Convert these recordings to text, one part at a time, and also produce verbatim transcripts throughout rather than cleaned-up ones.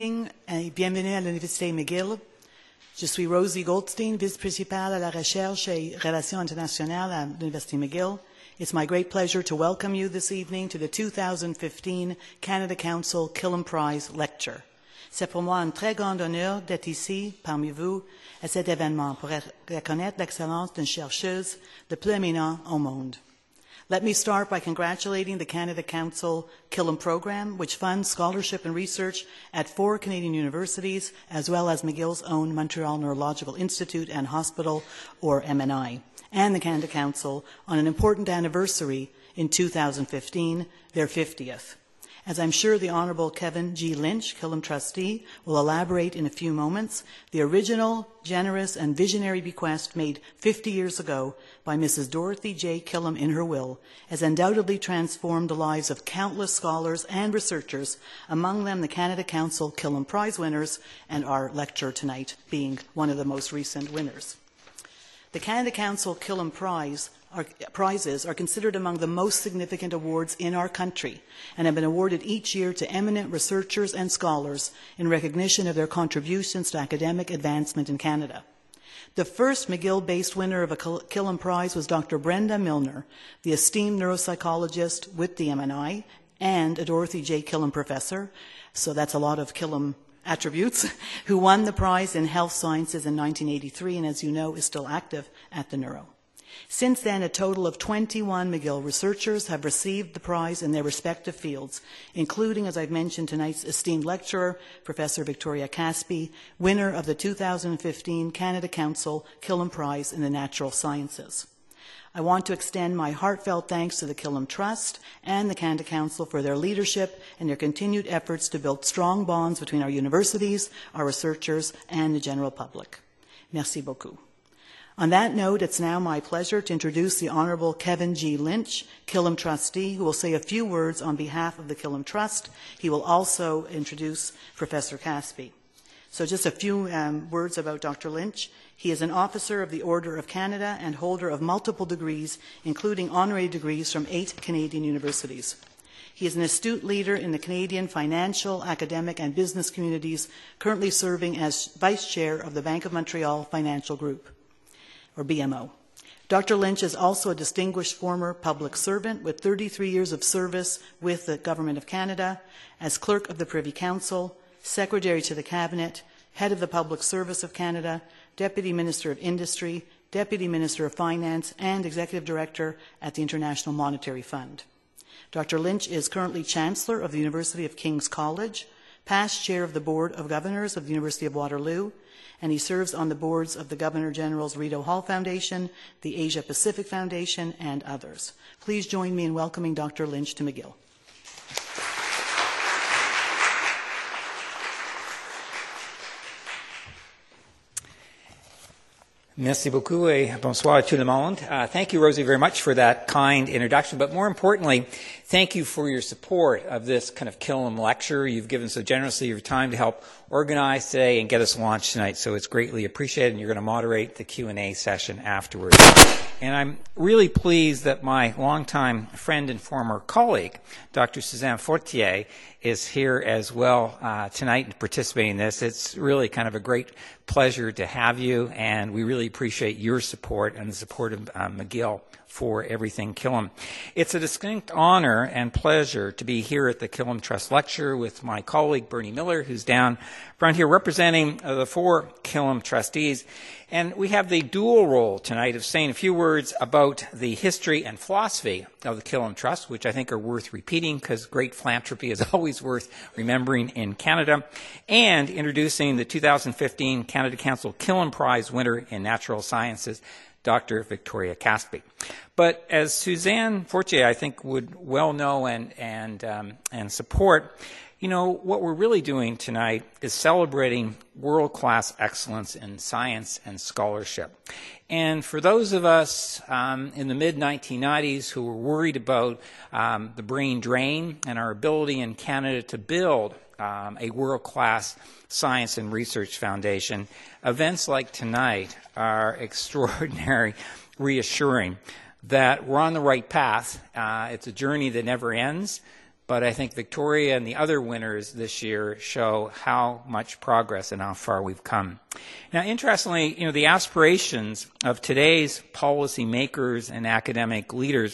Et bienvenue à l'Université McGill. Je suis Rosie Goldstein, vice-principale à la recherche et relations internationales à l'Université McGill. It's my great pleasure to welcome you this evening to the two thousand fifteen Canada Council Killam Prize Lecture. C'est pour moi un très grand honneur d'être ici, parmi vous, à cet événement pour reconnaître l'excellence d'une chercheuse de plus éminente au monde. Let me start by congratulating the Canada Council Killam Program, which funds scholarship and research at four Canadian universities, as well as McGill's own Montreal Neurological Institute and Hospital, or M N I, and the Canada Council on an important anniversary in two thousand fifteen, their fiftieth. As I'm sure the Honourable Kevin G. Lynch, Killam trustee, will elaborate in a few moments, the original, generous and visionary bequest made fifty years ago by Missus Dorothy J. Killam in her will has undoubtedly transformed the lives of countless scholars and researchers, among them the Canada Council Killam Prize winners, and our lecturer tonight being one of the most recent winners. The Canada Council Killam Prize Our prizes are considered among the most significant awards in our country and have been awarded each year to eminent researchers and scholars in recognition of their contributions to academic advancement in Canada. The first McGill-based winner of a Killam Prize was Doctor Brenda Milner, the esteemed neuropsychologist with the M N I and a Dorothy J. Killam professor, so that's a lot of Killam attributes, who won the prize in health sciences in nineteen eighty-three and, as you know, is still active at the Neuro. Since then, a total of twenty-one McGill researchers have received the prize in their respective fields, including, as I've mentioned, tonight's esteemed lecturer, Professor Victoria Caspi, winner of the two thousand fifteen Canada Council Killam Prize in the Natural Sciences. I want to extend my heartfelt thanks to the Killam Trust and the Canada Council for their leadership and their continued efforts to build strong bonds between our universities, our researchers, and the general public. Merci beaucoup. On that note, it's now my pleasure to introduce the Honourable Kevin G. Lynch, Killam trustee, who will say a few words on behalf of the Killam Trust. He will also introduce Professor Caspi. So just a few um, words about Doctor Lynch. He is an officer of the Order of Canada and holder of multiple degrees, including honorary degrees from eight Canadian universities. He is an astute leader in the Canadian financial, academic, and business communities, currently serving as Vice Chair of the Bank of Montreal Financial Group, or B M O. Doctor Lynch is also a distinguished former public servant with thirty-three years of service with the Government of Canada as Clerk of the Privy Council, Secretary to the Cabinet, Head of the Public Service of Canada, Deputy Minister of Industry, Deputy Minister of Finance, and Executive Director at the International Monetary Fund. Doctor Lynch is currently Chancellor of the University of King's College, past Chair of the Board of Governors of the University of Waterloo, and he serves on the boards of the Governor-General's Rideau Hall Foundation, the Asia Pacific Foundation, and others. Please join me in welcoming Doctor Lynch to McGill. Merci beaucoup et bonsoir à tout le monde. Uh, thank you, Rosie, very much for that kind introduction, but more importantly, thank you for your support of this kind of Killam lecture. You've given so generously your time to help organize today and get us launched tonight, so it's greatly appreciated, and you're going to moderate the Q and A session afterwards. And I'm really pleased that my longtime friend and former colleague, Doctor Suzanne Fortier, is here as well uh, tonight and participating in this. It's really kind of a great pleasure to have you, and we really appreciate your support and the support of uh, McGill for everything Killam. It's a distinct honor and pleasure to be here at the Killam Trust Lecture with my colleague Bernie Miller, who's down front here representing uh, the four Killam trustees. And we have the dual role tonight of saying a few words about the history and philosophy of the Killam Trust, which I think are worth repeating because great philanthropy is always worth remembering in Canada, and introducing the two thousand fifteen Canada Council Killam Prize winner in Natural Sciences, Doctor Victoria Caspi. But as Suzanne Fortier, I think, would well know and, and, um, and support, you know, what we're really doing tonight is celebrating world-class excellence in science and scholarship. And for those of us um, in the mid nineteen nineties who were worried about um, the brain drain and our ability in Canada to build um, a world-class science and research foundation, events like tonight are extraordinary, reassuring that we're on the right path. Uh, it's a journey that never ends, but I think Victoria and the other winners this year show how much progress and how far we've come. Now, interestingly, you know, the aspirations of today's policymakers and academic leaders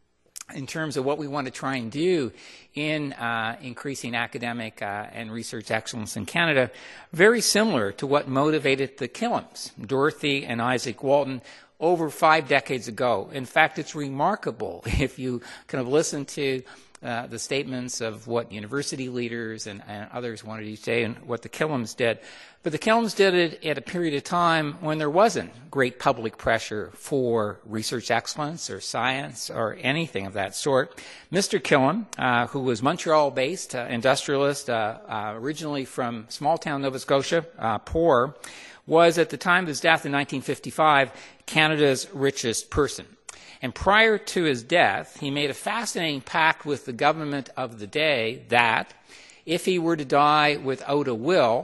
in terms of what we want to try and do in uh, increasing academic uh, and research excellence in Canada, very similar to what motivated the Kilhams, Dorothy and Isaac Walton, over five decades ago. In fact, it's remarkable if you kind of listen to uh, the statements of what university leaders and, and others wanted to say and what the Kilhams did. But the Kilhams did it at a period of time when there wasn't great public pressure for research excellence or science or anything of that sort. Mister Kilham, uh, who was Montreal-based uh, industrialist, uh, uh, originally from small-town Nova Scotia, uh, poor, was at the time of his death in nineteen fifty-five Canada's richest person. And prior to his death, he made a fascinating pact with the government of the day that if he were to die without a will,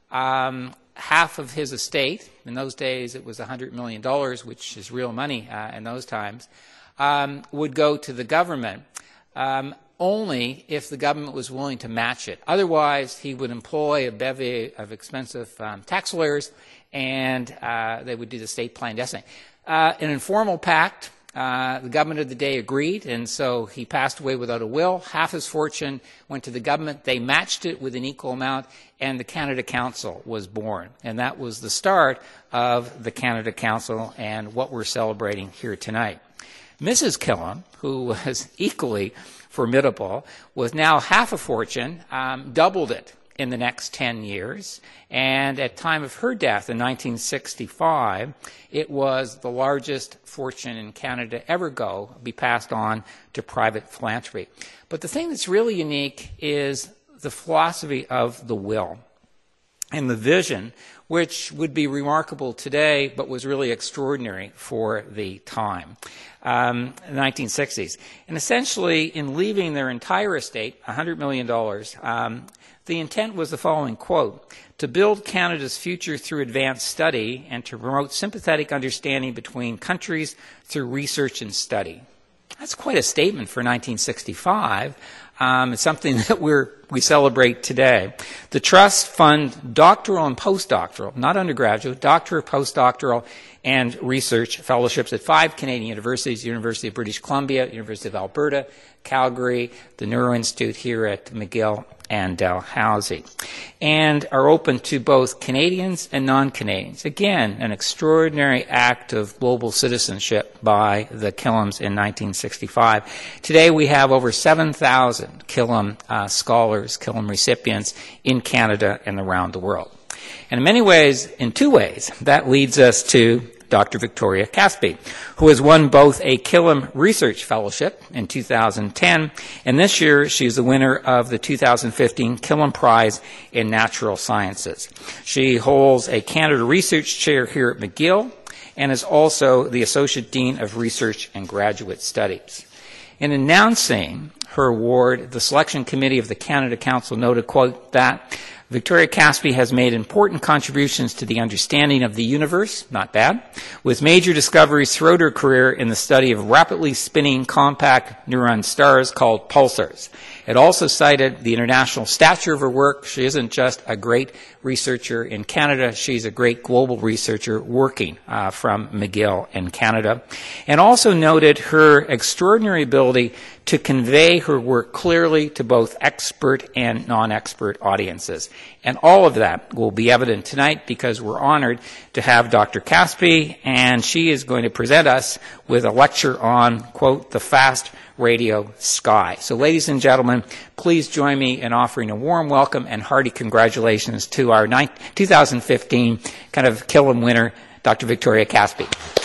um, half of his estate, in those days it was one hundred million dollars, which is real money uh, in those times, um, would go to the government. Um, only if the government was willing to match it. Otherwise, he would employ a bevy of expensive um, tax lawyers, and uh, they would do the state plan destiny. Uh, an informal pact, uh, the government of the day agreed, and so he passed away without a will. Half his fortune went to the government. They matched it with an equal amount, and the Canada Council was born. And that was the start of the Canada Council and what we're celebrating here tonight. Missus Kilham, who was equally formidable, was now half a fortune, um, doubled it in the next ten years, and at time of her death in nineteen sixty-five, it was the largest fortune in Canada ever go, be passed on to private philanthropy. But the thing that's really unique is the philosophy of the will and the vision, which would be remarkable today, but was really extraordinary for the time, um, the nineteen sixties. And essentially, in leaving their entire estate, one hundred million dollars, um, the intent was the following, quote, to build Canada's future through advanced study and to promote sympathetic understanding between countries through research and study. That's quite a statement for nineteen sixty-five. Um, it's something that we're, we celebrate today. The trust fund doctoral and postdoctoral, not undergraduate, doctoral, postdoctoral, and research fellowships at five Canadian universities, University of British Columbia, University of Alberta, Calgary, the Neuro Institute here at McGill, and Dalhousie, and are open to both Canadians and non-Canadians. Again, an extraordinary act of global citizenship by the Kilhams in nineteen sixty-five. Today we have over seven thousand Kilham uh, scholars, Kilham recipients in Canada and around the world. And in many ways, in two ways, that leads us to Doctor Victoria Caspi, who has won both a Kilham Research Fellowship in two thousand ten, and this year she's the winner of the two thousand fifteen Kilham Prize in Natural Sciences. She holds a Canada Research Chair here at McGill and is also the Associate Dean of Research and Graduate Studies. In announcing her award, the Selection Committee of the Canada Council noted, quote, that Victoria Caspi has made important contributions to the understanding of the universe, not bad, with major discoveries throughout her career in the study of rapidly spinning compact neuron stars called pulsars. It also cited the international stature of her work. She isn't just a great researcher in Canada, she's a great global researcher working uh, from McGill in Canada. And also noted her extraordinary ability to convey her work clearly to both expert and non-expert audiences. And all of that will be evident tonight because we're honored to have Doctor Caspi, and she is going to present us with a lecture on, quote, the fast radio sky. So ladies and gentlemen, please join me in offering a warm welcome and hearty congratulations to our two thousand fifteen kind of Kilham winner, Doctor Victoria Caspi.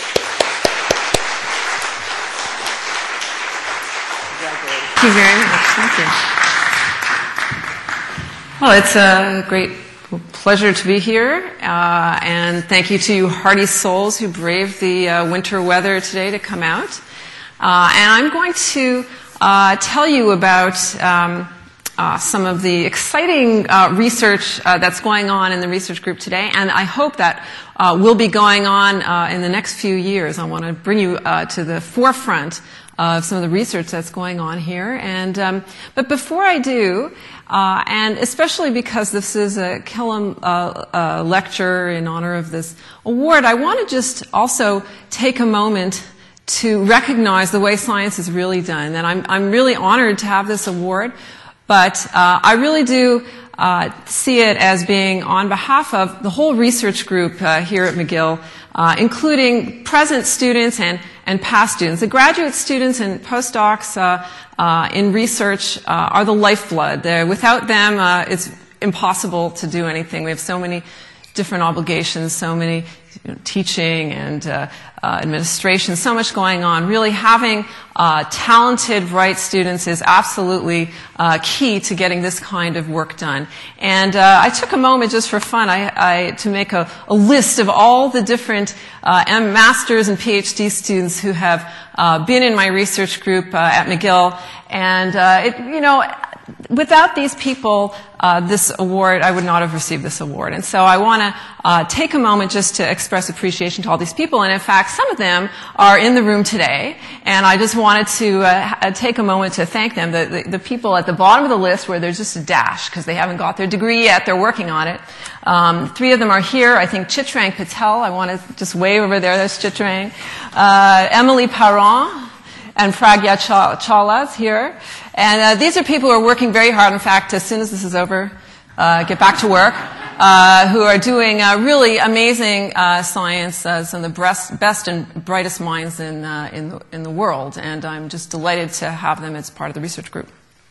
Thank you very much. Thank you. Well, it's a great pleasure to be here, uh, and thank you to you hardy souls who braved the uh, winter weather today to come out. Uh, and I'm going to uh, tell you about um, uh, some of the exciting uh, research uh, that's going on in the research group today, and I hope that uh, will be going on uh, in the next few years. I want to bring you uh, to the forefront of some of the research that's going on here. And um, but before I do, uh, and especially because this is a Killam uh, uh, lecture in honor of this award, I want to just also take a moment to recognize the way science is really done. And I'm, I'm really honored to have this award, but uh, I really do uh, see it as being on behalf of the whole research group uh, here at McGill, uh, including present students and, and past students. The graduate students and postdocs uh, uh, in research uh, are the lifeblood. They're, without them, uh, it's impossible to do anything. We have so many different obligations, so many you know, teaching and uh, uh, administration, so much going on. Really having uh, talented, bright students is absolutely uh, key to getting this kind of work done. And uh, I took a moment just for fun I, I, to make a, a list of all the different uh, master's and PhD students who have uh, been in my research group uh, at McGill. And uh, it, you know, without these people, uh, this award, I would not have received this award. And so I want to uh, take a moment just to express appreciation to all these people. And in fact, some of them are in the room today. And I just wanted to uh, take a moment to thank them. The, the, the people at the bottom of the list where there's just a dash because they haven't got their degree yet. They're working on it. Um, three of them are here. I think Chitrang Patel. I want to just wave over there. There's Chitrang. Uh, Emily Parent and Pragya Chawla is here. And uh, these are people who are working very hard. In fact, as soon as this is over, uh, get back to work, uh, who are doing uh, really amazing uh, science, uh, some of the best, best and brightest minds in, uh, in, the, in the world. And I'm just delighted to have them as part of the research group.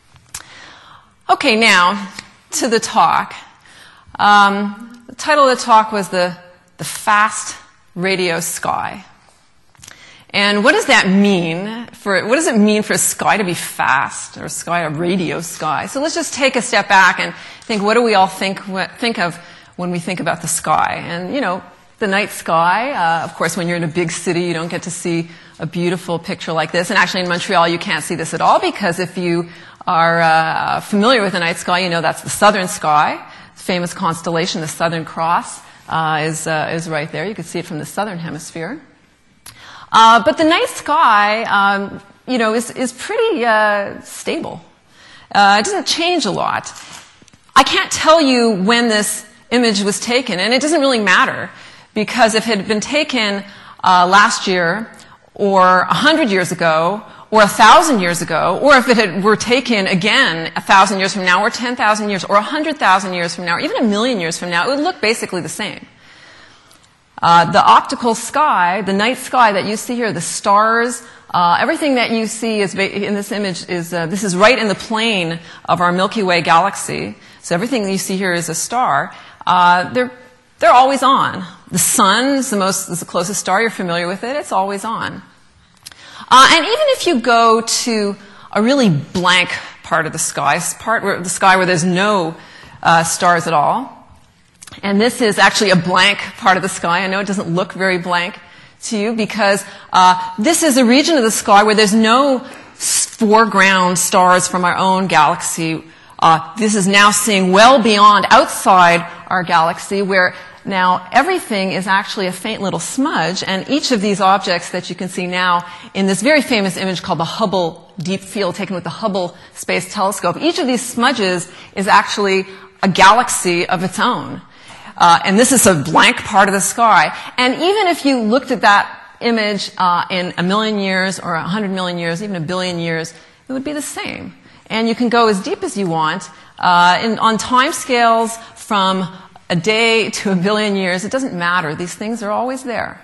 Okay, now to the talk. Um, the title of the talk was the, the Fast Radio Sky. And what does that mean for, what does it mean for a sky to be fast, or a sky, a radio sky? So let's just take a step back and think, what do we all think, think of when we think about the sky? And, you know, the night sky, uh, of course, when you're in a big city, you don't get to see a beautiful picture like this. And actually in Montreal, you can't see this at all, because if you are uh, familiar with the night sky, you know that's the southern sky. The famous constellation, the Southern Cross, uh, is, uh, is right there. You can see it from the southern hemisphere. Uh, but the night sky, um, you know, is, is pretty uh, stable. Uh, it doesn't change a lot. I can't tell you when this image was taken, and it doesn't really matter, because if it had been taken uh, last year, or a hundred years ago, or a thousand years ago, or if it had, were taken again a thousand years from now, or ten thousand years, or a hundred thousand years from now, or even a million years from now, it would look basically the same. Uh, the optical sky, the night sky that you see here, the stars, uh, everything that you see is in this image is, uh, this is right in the plane of our Milky Way galaxy. So everything that you see here is a star. Uh, they're, they're always on. The sun is the most, is the closest star. You're familiar with it. It's always on. Uh, and even if you go to a really blank part of the sky, part where, the sky where there's no uh, stars at all, and this is actually a blank part of the sky. I know it doesn't look very blank to you, because uh, this is a region of the sky where there's no foreground stars from our own galaxy. Uh, this is now seeing well beyond, outside our galaxy, where now everything is actually a faint little smudge, and each of these objects that you can see now in this very famous image called the Hubble Deep Field, taken with the Hubble Space Telescope, each of these smudges is actually a galaxy of its own. Uh, and this is a blank part of the sky. And even if you looked at that image uh, in a million years, or a hundred million years, even a billion years, it would be the same. And you can go as deep as you want. Uh, in, on time scales from a day to a billion years, it doesn't matter. These things are always there.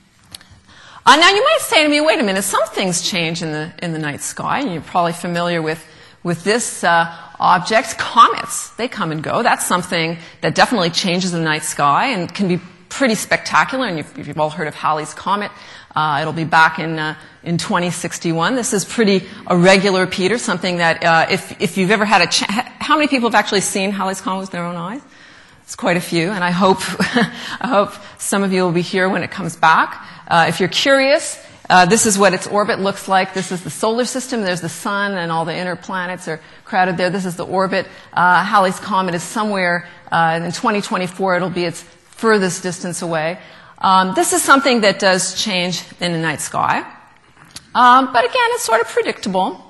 Uh, now you might say to me, wait a minute, some things change in the, in the night sky. And you're probably familiar with, with this uh, object. Comets, they come and go. That's something that definitely changes the night sky and can be pretty spectacular. And you've, you've all heard of Halley's Comet. Uh, it'll be back in, uh, in twenty sixty-one. This is pretty irregular, Peter, something that uh, if, if you've ever had a ch- how many people have actually seen Halley's Comet with their own eyes? It's quite a few, and I hope, I hope some of you will be here when it comes back. Uh, if you're curious, uh, this is what its orbit looks like. This is the solar system. There's the sun, and all the inner planets are crowded there. This is the orbit. Uh, Halley's Comet is somewhere uh, in twenty twenty-four. It'll be its furthest distance away. Um, this is something that does change in the night sky. Um, but again, it's sort of predictable.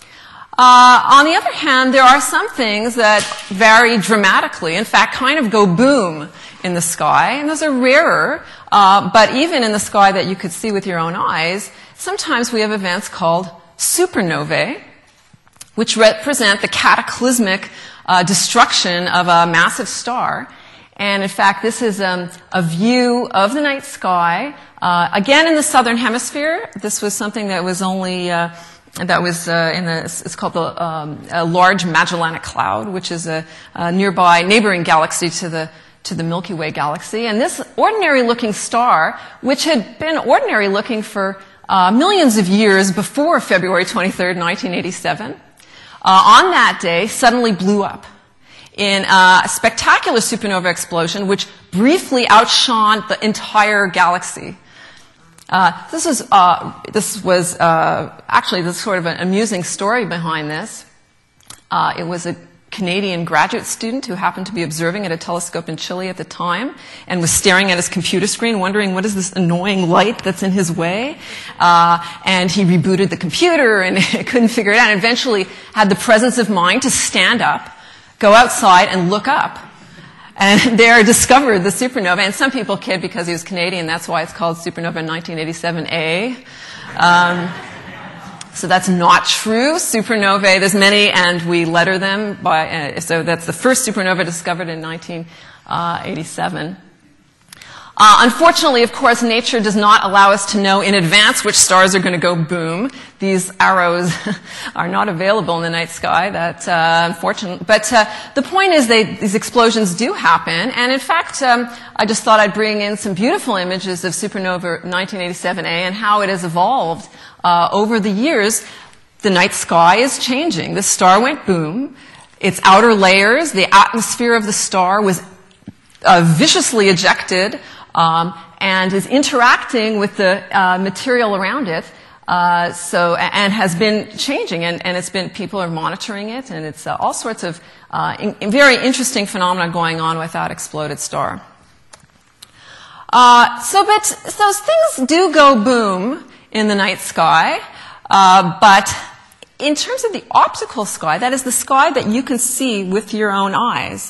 Uh, on the other hand, there are some things that vary dramatically, in fact, kind of go boom in the sky, and those are rarer, uh, but even in the sky that you could see with your own eyes, sometimes we have events called supernovae, which represent the cataclysmic uh, destruction of a massive star. And in fact, this is um, a view of the night sky, uh, again in the southern hemisphere. This was something that was only, uh, that was uh, in the, it's called the um, a Large Magellanic Cloud, which is a, a nearby neighboring galaxy to the, to the Milky Way galaxy. And this ordinary-looking star, which had been ordinary-looking for uh, millions of years before February twenty-third, nineteen eighty-seven, uh, on that day suddenly blew up in a spectacular supernova explosion, which briefly outshone the entire galaxy. Uh, this was, uh, this was uh, actually this sort of an amusing story behind this. Uh, it was a Canadian graduate student who happened to be observing at a telescope in Chile at the time and was staring at his computer screen wondering what is this annoying light that's in his way. Uh, and he rebooted the computer and couldn't figure it out, and eventually had the presence of mind to stand up, go outside, and look up. And there discovered the supernova. And some people kid because he was Canadian, that's why it's called supernova nineteen eighty-seven A. Um, so that's not true. Supernovae, there's many, and we letter them. By, uh, so that's the first supernova discovered in nineteen eighty-seven. Uh, unfortunately, of course, nature does not allow us to know in advance which stars are going to go boom. These arrows are not available in the night sky. That, uh, unfortunately, but uh, the point is, they, these explosions do happen. And in fact, um, I just thought I'd bring in some beautiful images of supernova nineteen eighty-seven A and how it has evolved uh, over the years. The night sky is changing. The star went boom. Its outer layers, the atmosphere of the star, was uh, viciously ejected. Um, and is interacting with the uh, material around it, uh, so and has been changing, and, and it's been people are monitoring it, and it's uh, all sorts of uh, in, in very interesting phenomena going on with that exploded star. Uh, so, but those things do go boom in the night sky, uh, but in terms of the optical sky, that is the sky that you can see with your own eyes,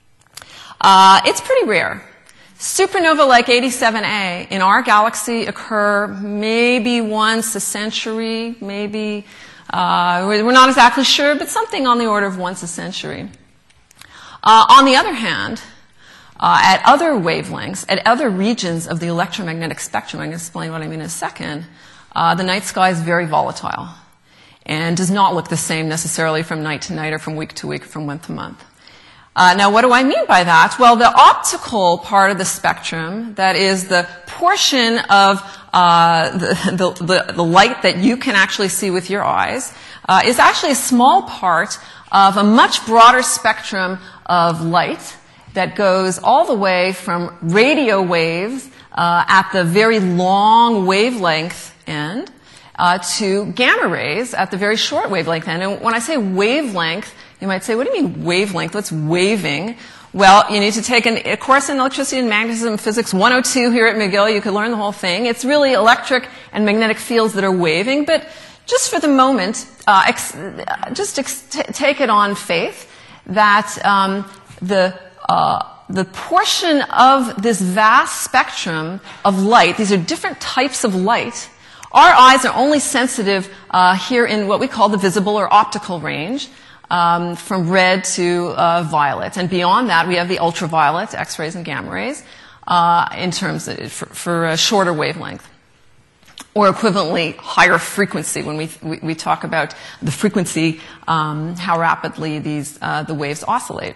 uh, it's pretty rare. Supernova like eighty-seven A in our galaxy occur maybe once a century, maybe, uh, we're not exactly sure, but something on the order of once a century. Uh, on the other hand, uh, at other wavelengths, at other regions of the electromagnetic spectrum, I'm going to explain what I mean in a second, uh, the night sky is very volatile and does not look the same necessarily from night to night or from week to week or from month to month. Uh, now, what do I mean by that? Well, the optical part of the spectrum, that is the portion of uh, the, the, the, the light that you can actually see with your eyes, uh, is actually a small part of a much broader spectrum of light that goes all the way from radio waves uh, at the very long wavelength end uh, to gamma rays at the very short wavelength end. And when I say wavelength, you might say, what do you mean wavelength? What's waving? Well, you need to take an, a course in electricity and magnetism physics one oh two here at McGill. You could learn the whole thing. It's really electric and magnetic fields that are waving. But just for the moment, uh, ex, just ex, t- take it on faith that um, the uh, the portion of this vast spectrum of light, these are different types of light. Our eyes are only sensitive uh, here in what we call the visible or optical range. Um, from red to uh, violet, and beyond that we have the ultraviolet, X-rays and gamma rays, uh, in terms of, for, for a shorter wavelength, or equivalently higher frequency when we we, we talk about the frequency, um, how rapidly these uh, the waves oscillate.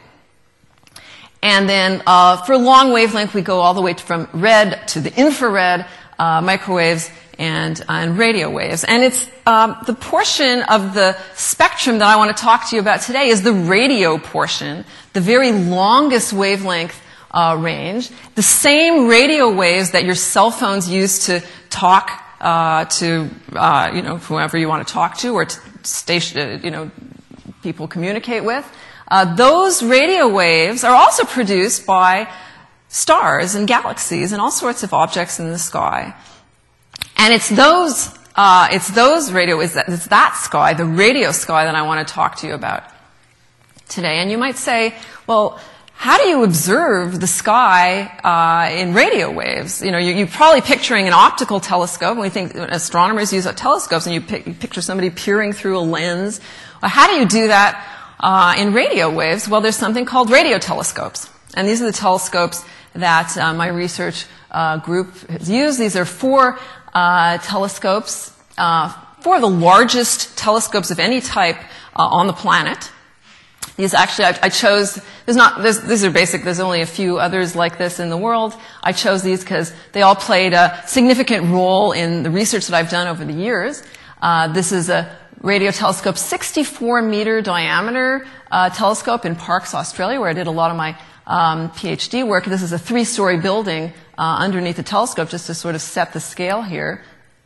And then uh, for long wavelength we go all the way from red to the infrared, uh, microwaves, and, uh, and radio waves. And it's um, the portion of the spectrum that I want to talk to you about today is the radio portion, the very longest wavelength uh, range, the same radio waves that your cell phones use to talk uh, to, uh, you know, whoever you want to talk to, or to station, uh, you know, people communicate with. Uh, those radio waves are also produced by stars and galaxies and all sorts of objects in the sky. And it's those uh, it's those radio, it's that, it's that sky, the radio sky, that I want to talk to you about today. And you might say, well, how do you observe the sky uh, in radio waves? You know, you're, you're probably picturing an optical telescope, and we think astronomers use telescopes, and you, pic, you picture somebody peering through a lens. Well, how do you do that uh, in radio waves? Well, there's something called radio telescopes, and these are the telescopes that uh, my research uh, group has used. These are four uh, telescopes, uh, four of the largest telescopes of any type uh, on the planet. These actually, I, I chose, there's not, there's, these are basic, there's only a few others like this in the world. I chose these because they all played a significant role in the research that I've done over the years. Uh, this is a radio telescope, sixty-four meter diameter uh, telescope in Parkes, Australia, where I did a lot of my um, PhD work. This is a three-story building uh, underneath the telescope, just to sort of set the scale here.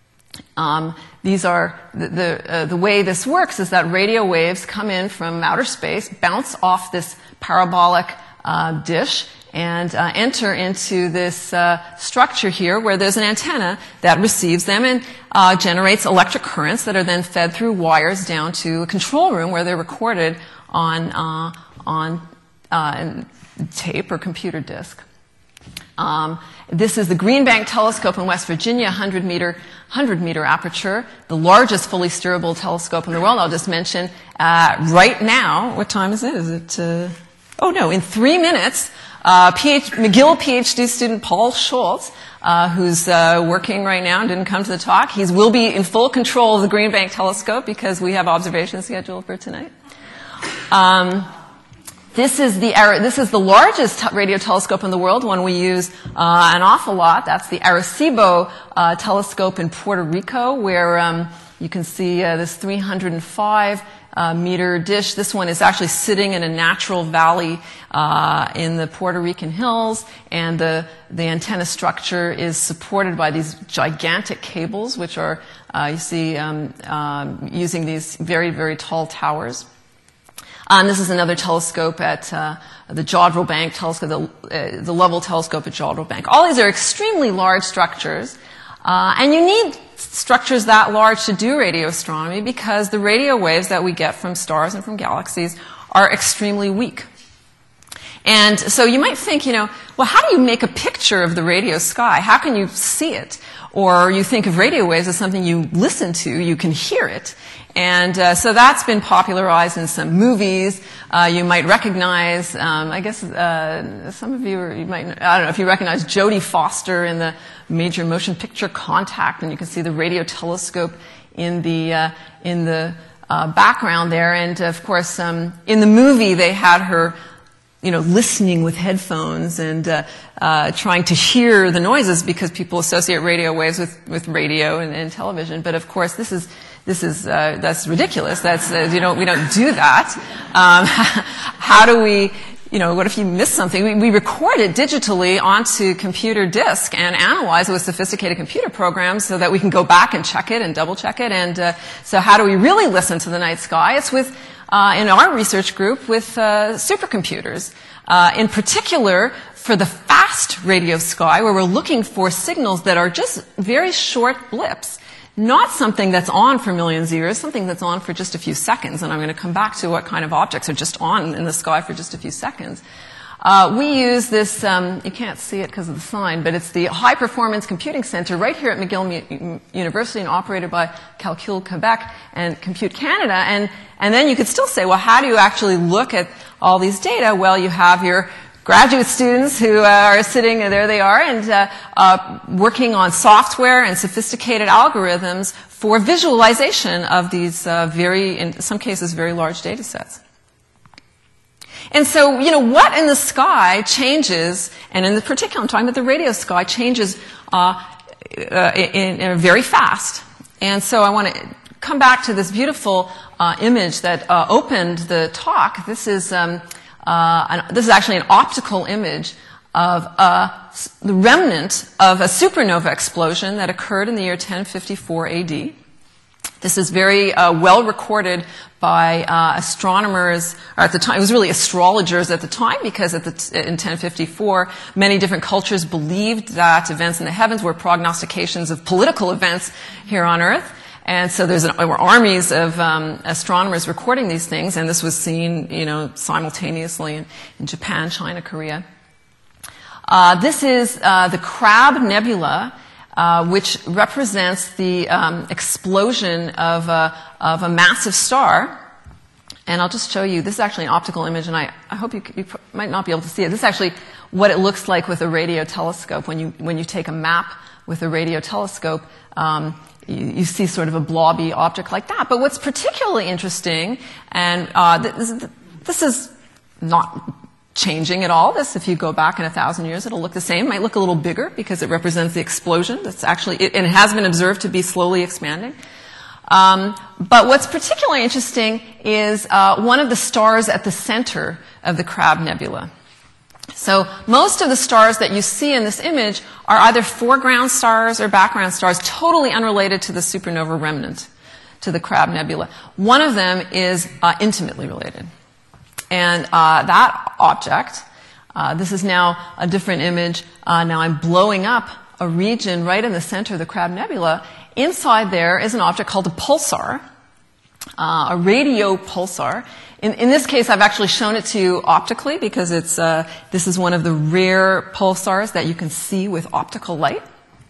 Um, these are the the, uh, the way this works is that radio waves come in from outer space, bounce off this parabolic uh, dish, and uh, enter into this uh, structure here, where there's an antenna that receives them and uh, generates electric currents that are then fed through wires down to a control room, where they're recorded on uh, on uh, tape or computer disk. Um, this is the Green Bank Telescope in West Virginia, one hundred meter, one hundred meter aperture, the largest fully steerable telescope in the world. I'll just mention, uh, right now, what time is it? Is it, uh, oh no, in three minutes, uh, PhD, McGill PhD student Paul Schultz, uh, who's uh, working right now and didn't come to the talk, he will be in full control of the Green Bank Telescope because we have observations scheduled for tonight. Um, This is the this is the largest radio telescope in the world, one we use uh, an awful lot. That's the Arecibo uh, telescope in Puerto Rico, where um, you can see uh, this three hundred five uh, meter dish. This one is actually sitting in a natural valley uh, in the Puerto Rican hills, and the the antenna structure is supported by these gigantic cables, which are uh, you see um, um, using these very very tall towers. Uh, and this is another telescope at uh, the Jodrell Bank telescope, the, uh, the Lovell telescope at Jodrell Bank. All these are extremely large structures, uh, and you need structures that large to do radio astronomy because the radio waves that we get from stars and from galaxies are extremely weak. And so you might think, you know, well, how do you make a picture of the radio sky? How can you see it? Or you think of radio waves as something you listen to, you can hear it. And uh, so that's been popularized in some movies. Uh, you might recognize, um, I guess uh, some of you, are, you might, I don't know if you recognize Jodie Foster in the major motion picture Contact, and you can see the radio telescope in the uh, in the uh, background there. And of course, um, in the movie, they had her, you know, listening with headphones and uh, uh, trying to hear the noises because people associate radio waves with, with radio and, and television. But of course, this is this is uh, that's ridiculous. That's uh, you know we don't do that. Um, how do we? You know, what if you miss something? We, we record it digitally onto computer disk and analyze it with sophisticated computer programs so that we can go back and check it and double check it. And uh, so how do we really listen to the night sky? It's with, uh, in our research group, with uh, supercomputers. Uh, in particular, for the fast radio sky, where we're looking for signals that are just very short blips. Not something that's on for millions of years, something that's on for just a few seconds. And I'm going to come back to what kind of objects are just on in the sky for just a few seconds. Uh, we use this, um, you can't see it because of the sign, but it's the High Performance Computing Center right here at McGill Mu- University and operated by Calcul Quebec and Compute Canada. And, and then you could still say, well, how do you actually look at all these data? Well, you have your graduate students who uh, are sitting, uh, there they are, and uh, uh, working on software and sophisticated algorithms for visualization of these uh, very, in some cases, very large data sets. And so, you know, what in the sky changes, and in particular I'm talking about the radio sky, changes uh, uh, in, in very fast. And so I want to come back to this beautiful uh, image that uh, opened the talk. This is... Um, Uh, an, this is actually an optical image of uh, the remnant of a supernova explosion that occurred in the year ten fifty-four A D. This is very uh, well recorded by uh, astronomers, or at the time, it was really astrologers at the time, because at the t- in ten fifty-four, many different cultures believed that events in the heavens were prognostications of political events here on Earth. And so there's an, there were armies of um, astronomers recording these things, and this was seen, you know, simultaneously in, in Japan, China, Korea. Uh, this is uh, the Crab Nebula, uh, which represents the um, explosion of a, of a massive star. And I'll just show you, this is actually an optical image, and I, I hope you, you might not be able to see it. This is actually what it looks like with a radio telescope. When you, when you take a map with a radio telescope, um, you, you see sort of a blobby object like that. But what's particularly interesting, and uh, this, this is not changing at all. This, if you go back in a thousand years, it'll look the same. It might look a little bigger because it represents the explosion. That's actually, it, and it has been observed to be slowly expanding. Um, but what's particularly interesting is uh, one of the stars at the center of the Crab Nebula. So most of the stars that you see in this image are either foreground stars or background stars, totally unrelated to the supernova remnant, to the Crab Nebula. One of them is uh, intimately related. And uh, that object, uh, this is now a different image. Uh, now I'm blowing up a region right in the center of the Crab Nebula. Inside there is an object called a pulsar, uh, a radio pulsar. In, in this case, I've actually shown it to you optically because it's, uh, this is one of the rare pulsars that you can see with optical light.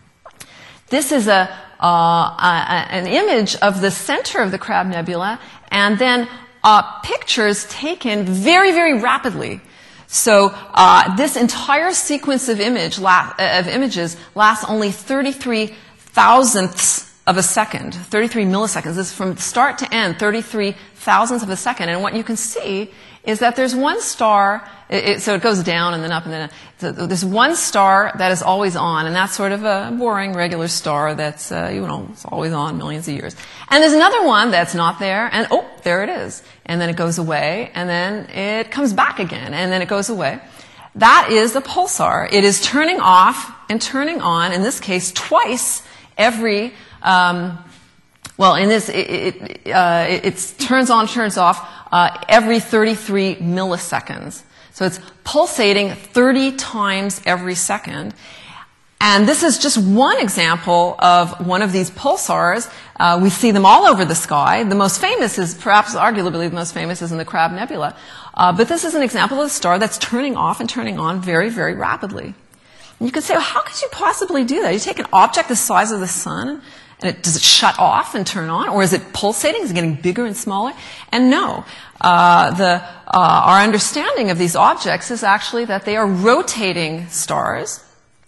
This is a, uh, a, an image of the center of the Crab Nebula, and then uh, pictures taken very, very rapidly. So uh, this entire sequence of image la- of images lasts only thirty-three thousandths of a second, thirty-three milliseconds. This is from start to end, thirty-three thousandths of a second. And what you can see is that there's one star, it, it, so it goes down and then up and then, so there's one star that is always on, and that's sort of a boring regular star that's, uh, you know, it's always on millions of years. And there's another one that's not there, and oh, there it is. And then it goes away, and then it comes back again, and then it goes away. That is the pulsar. It is turning off and turning on, in this case, twice every, um, well, in this, it, it, uh, it, it turns on, turns off uh, every thirty-three milliseconds. So it's pulsating thirty times every second. And this is just one example of one of these pulsars. Uh, we see them all over the sky. The most famous is, perhaps arguably the most famous, is in the Crab Nebula. Uh, but this is an example of a star that's turning off and turning on very, very rapidly. And you can say, well, how could you possibly do that? You take an object the size of the sun, and it, does it shut off and turn on? Or is it pulsating? Is it getting bigger and smaller? And no. Uh, the, uh, our understanding of these objects is actually that they are rotating stars,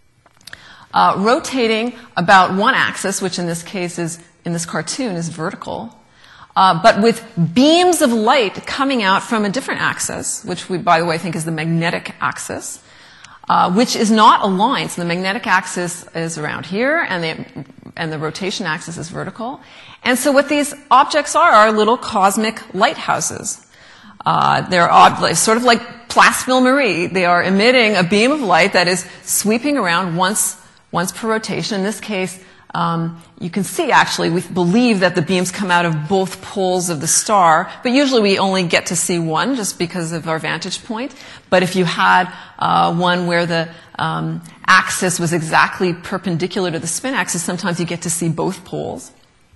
uh, rotating about one axis, which in this case is, in this cartoon, is vertical, uh, but with beams of light coming out from a different axis, which we, by the way, think is the magnetic axis. Uh, which is not aligned. So the magnetic axis is around here, and the, and the rotation axis is vertical. And so what these objects are are little cosmic lighthouses. Uh, they're odd, sort of like Place Ville Marie. They are emitting a beam of light that is sweeping around once, once per rotation. In this case, um, you can see actually we believe that the beams come out of both poles of the star, but usually we only get to see one just because of our vantage point. But if you had uh, one where the um, axis was exactly perpendicular to the spin axis, sometimes you get to see both poles.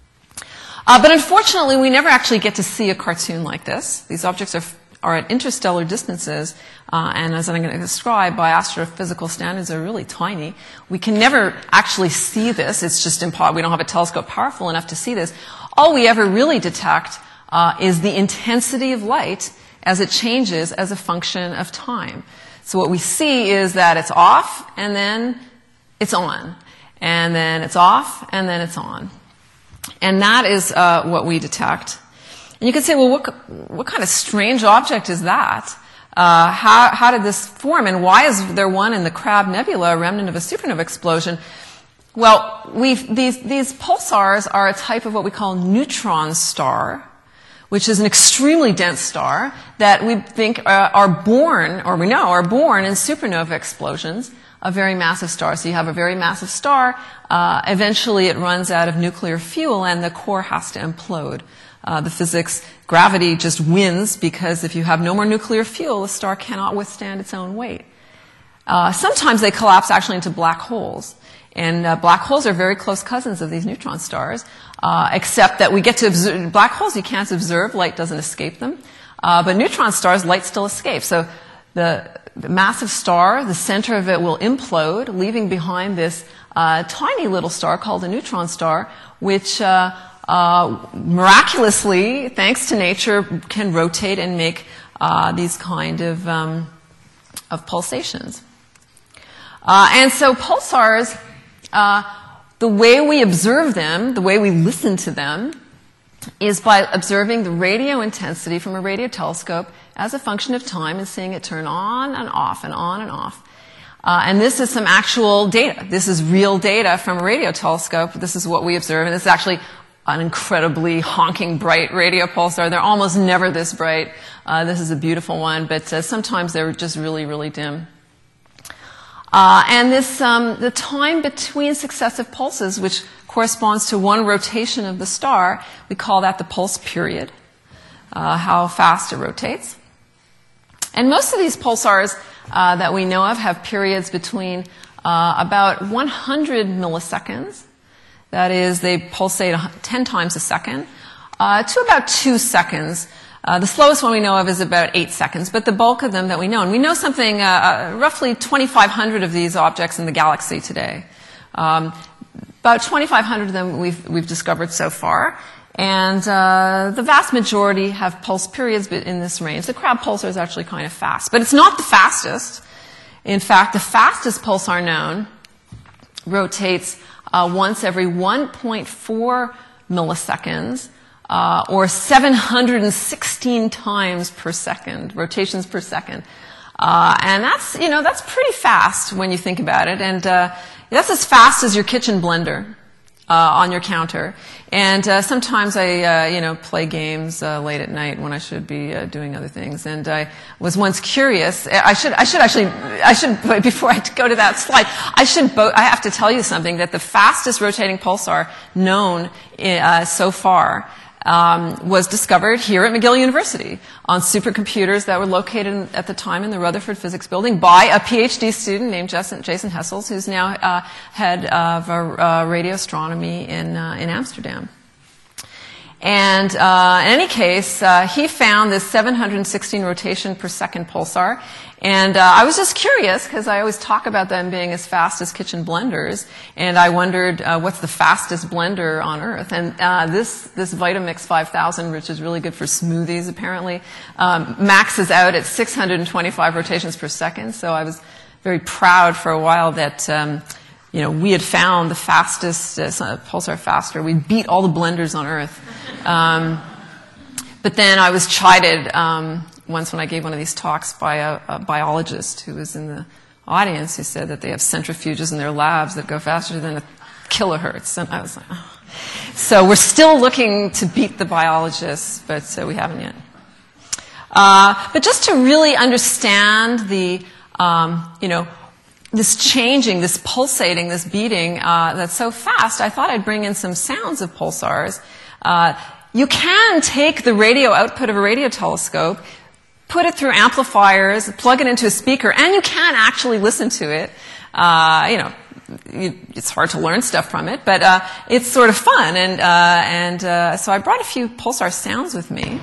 Uh, but unfortunately, we never actually get to see a cartoon like this. These objects are are at interstellar distances, uh, and as I'm going to describe, by astrophysical standards, are really tiny. We can never actually see this. It's just impossible. We don't have a telescope powerful enough to see this. All we ever really detect uh, is the intensity of light as it changes as a function of time. So what we see is that it's off, and then it's on. And then it's off, and then it's on. And that is uh, what we detect. And you can say, well, what, what kind of strange object is that? Uh, how, how did this form, and why is there one in the Crab Nebula, a remnant of a supernova explosion? Well, we've, these, these pulsars are a type of what we call neutron star, which is an extremely dense star that we think uh, are born, or we know are born in supernova explosions of very massive stars. So you have a very massive star, uh, eventually it runs out of nuclear fuel, and the core has to implode. Uh, the physics, gravity just wins, because if you have no more nuclear fuel, the star cannot withstand its own weight. Uh, sometimes they collapse actually into black holes. And uh, black holes are very close cousins of these neutron stars, uh, except that we get to observe black holes. You can't observe; light doesn't escape them. Uh, but neutron stars, light still escapes. So the, the massive star, the center of it will implode, leaving behind this uh, tiny little star called a neutron star, which uh, uh, miraculously, thanks to nature, can rotate and make uh, these kind of um, of pulsations. Uh, and so pulsars, uh, the way we observe them, the way we listen to them, is by observing the radio intensity from a radio telescope as a function of time and seeing it turn on and off and on and off. Uh, and this is some actual data. This is real data from a radio telescope. This is what we observe, and this is actually an incredibly honking bright radio pulsar. They're almost never this bright. Uh, this is a beautiful one, but uh, sometimes they're just really, really dim. Uh, and this, um, the time between successive pulses, which corresponds to one rotation of the star, we call that the pulse period, uh, how fast it rotates. And most of these pulsars uh, that we know of have periods between uh, about one hundred milliseconds, that is, they pulsate ten times a second, uh, to about two seconds. Uh, the slowest one we know of is about eight seconds, but the bulk of them that we know, and we know something, uh, uh, roughly twenty-five hundred of these objects in the galaxy today. Um, about twenty-five hundred of them we've, we've discovered so far, and uh, the vast majority have pulse periods in this range. The Crab pulsar is actually kind of fast, but it's not the fastest. In fact, the fastest pulsar known rotates uh, once every one point four milliseconds, Uh, or seven hundred sixteen times per second, rotations per second. Uh, and that's, you know, that's pretty fast when you think about it. And uh, that's as fast as your kitchen blender uh, on your counter. And uh, sometimes I, uh, you know, play games uh, late at night when I should be uh, doing other things. And I was once curious. I should, I should actually, I should, before I go to that slide, I should, bo- I have to tell you something, that the fastest rotating pulsar known uh, so far Um, was discovered here at McGill University on supercomputers that were located in, at the time in the Rutherford Physics Building by a PhD student named Jason, Jason Hessels, who's now uh, head of uh, radio astronomy in, uh, in Amsterdam. And uh, in any case, uh, he found this seven hundred sixteen rotation per second pulsar. And uh, I was just curious, because I always talk about them being as fast as kitchen blenders, and I wondered uh, what's the fastest blender on Earth. And uh, this this Vitamix five thousand, which is really good for smoothies, apparently, um, maxes out at six hundred twenty-five rotations per second. So I was very proud for a while that um, you know we had found the fastest uh, pulsar faster. We beat all the blenders on Earth. Um, but then I was chided Um, once when I gave one of these talks by a, a biologist who was in the audience, who said that they have centrifuges in their labs that go faster than a kilohertz. And I was like, oh. So we're still looking to beat the biologists, but uh, we haven't yet. Uh, but just to really understand the, um, you know, this changing, this pulsating, this beating uh, that's so fast, I thought I'd bring in some sounds of pulsars. Uh, you can take the radio output of a radio telescope, put it through amplifiers, plug it into a speaker, and you can actually listen to it. Uh, you know, you, it's hard to learn stuff from it, but uh, it's sort of fun. And uh, and uh, so I brought a few pulsar sounds with me.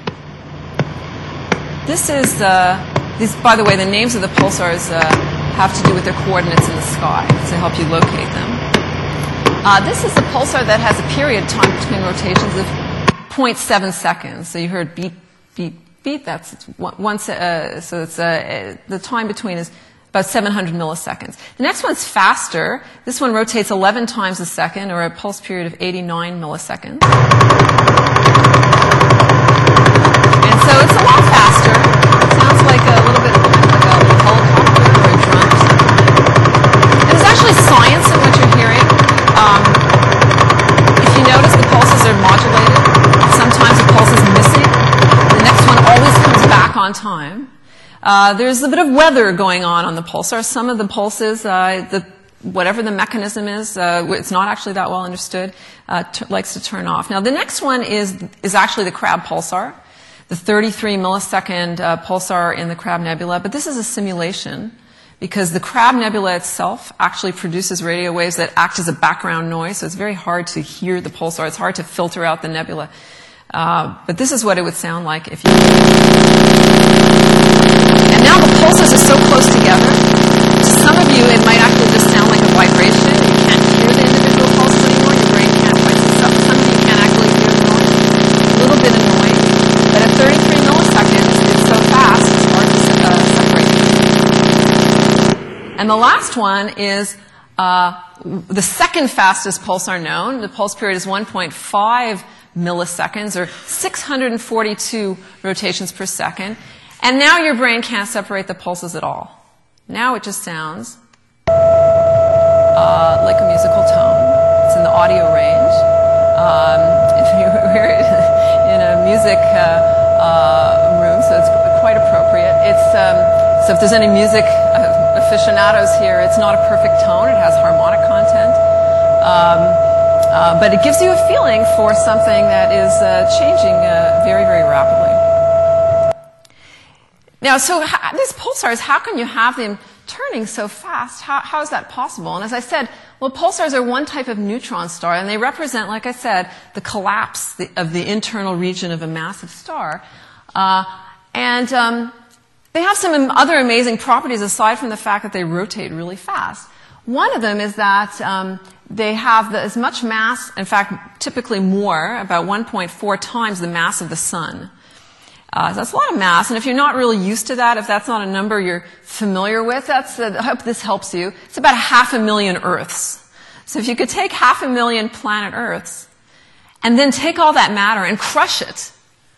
This is uh, these. By the way, the names of the pulsars uh, have to do with their coordinates in the sky to help you locate them. Uh, this is a pulsar that has a period time between rotations of zero point seven seconds. So you heard beep, beep, beep. That's one. Uh, so it's uh, the time between is about seven hundred milliseconds. The next one's faster. This one rotates eleven times a second, or a pulse period of eighty-nine milliseconds. And so it's a lot faster. It sounds like a little bit kind of like a little helicopter or a drum or something. And there's actually science in what you're hearing. Um, if you notice, the pulses are modulated. Sometimes the pulse is missing. The next one always comes back on time. Uh, there's a bit of weather going on on the pulsar. Some of the pulses, uh, the, whatever the mechanism is, uh, it's not actually that well understood, uh, t- likes to turn off. Now, the next one is is actually the Crab pulsar, the thirty-three millisecond uh, pulsar in the Crab Nebula. But this is a simulation because the Crab Nebula itself actually produces radio waves that act as a background noise, so it's very hard to hear the pulsar. It's hard to filter out the nebula. Uh, but this is what it would sound like if you... And now the pulsars are so close together. To some of you, it might actually just sound like a vibration. You can't hear the individual pulses anymore. Your brain can't quite... Some, some of you can't actually hear the noise. A little bit of noise. But at thirty-three milliseconds, it's so fast, it's hard to uh, separate them. And the last one is uh, the second fastest pulsar known. The pulse period is one point five milliseconds, or six hundred forty-two rotations per second. And now your brain can't separate the pulses at all. Now it just sounds uh, like a musical tone. It's in the audio range. Um, if you were in a music uh, uh, room, so it's quite appropriate. It's um, so if there's any music aficionados here, it's not a perfect tone. It has harmonic content. Um, uh, but it gives you a feeling for something that is uh, changing uh, very, very rapidly. Now, so how, these pulsars, how can you have them turning so fast? How, how is that possible? And as I said, well, pulsars are one type of neutron star, and they represent, like I said, the collapse of the internal region of a massive star. Uh, and um, they have some other amazing properties aside from the fact that they rotate really fast. One of them is that um, they have the, as much mass, in fact, typically more, about one point four times the mass of the sun. Uh, so that's a lot of mass, and if you're not really used to that, if that's not a number you're familiar with, that's, uh, I hope this helps you. It's about half a million Earths. So if you could take half a million planet Earths, and then take all that matter and crush it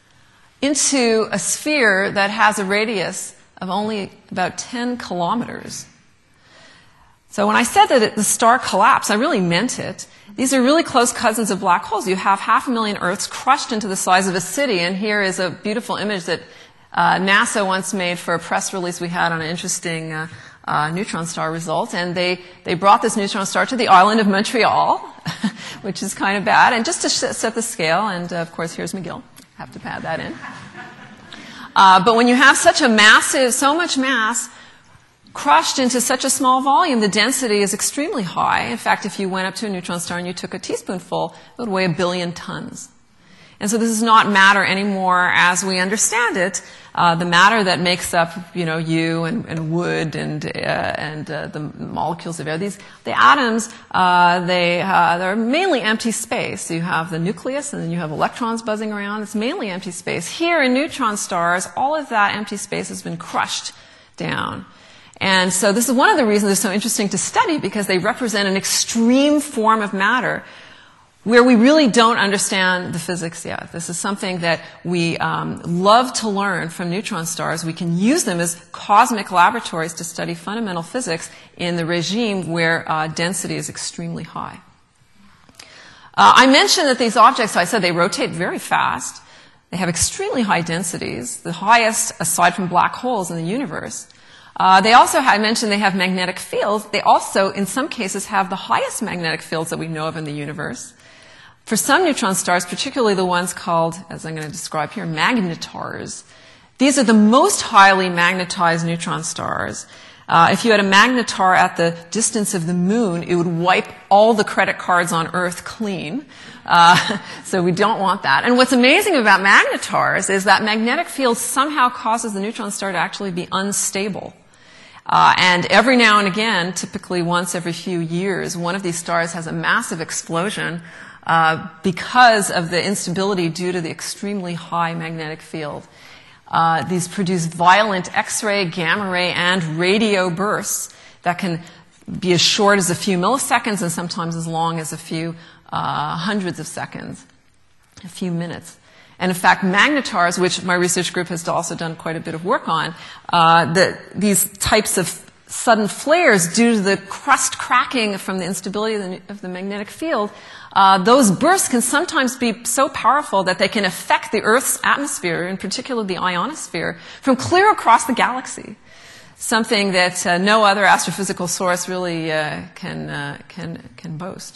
into a sphere that has a radius of only about ten kilometers. So when I said that it, the star collapsed, I really meant it. These are really close cousins of black holes. You have half a million Earths crushed into the size of a city, and here is a beautiful image that uh, NASA once made for a press release we had on an interesting uh, uh, neutron star result. And they, they brought this neutron star to the island of Montreal, which is kind of bad, and just to set the scale, and uh, of course here's McGill. Have to pad that in. Uh, but when you have such a massive, so much mass, crushed into such a small volume, the density is extremely high. In fact, if you went up to a neutron star and you took a teaspoonful, it would weigh a billion tons. And so this is not matter anymore as we understand it. Uh, the matter that makes up, you know, you and, and wood and uh, and uh, the molecules of air, these the atoms, uh, they uh, they're mainly empty space. So you have the nucleus, and then you have electrons buzzing around. It's mainly empty space. Here in neutron stars, all of that empty space has been crushed down. And so this is one of the reasons they're so interesting to study, because they represent an extreme form of matter where we really don't understand the physics yet. This is something that we um, love to learn from neutron stars. We can use them as cosmic laboratories to study fundamental physics in the regime where uh, density is extremely high. Uh, I mentioned that these objects, so I said they rotate very fast. They have extremely high densities, the highest aside from black holes in the universe. Uh, they also, I mentioned they have magnetic fields. They also, in some cases, have the highest magnetic fields that we know of in the universe. For some neutron stars, particularly the ones called, as I'm going to describe here, magnetars, these are the most highly magnetized neutron stars. Uh, if you had a magnetar at the distance of the moon, it would wipe all the credit cards on Earth clean. Uh, so we don't want that. And what's amazing about magnetars is that magnetic field somehow causes the neutron star to actually be unstable. Uh, and every now and again, typically once every few years, one of these stars has a massive explosion uh, because of the instability due to the extremely high magnetic field. Uh, these produce violent X-ray, gamma ray, and radio bursts that can be as short as a few milliseconds and sometimes as long as a few uh, hundreds of seconds, a few minutes. And in fact, magnetars, which my research group has also done quite a bit of work on, uh, the, these types of sudden flares due to the crust cracking from the instability of the, of the magnetic field, uh, those bursts can sometimes be so powerful that they can affect the Earth's atmosphere, in particular the ionosphere, from clear across the galaxy. Something that uh, no other astrophysical source really uh, can, uh, can, can boast.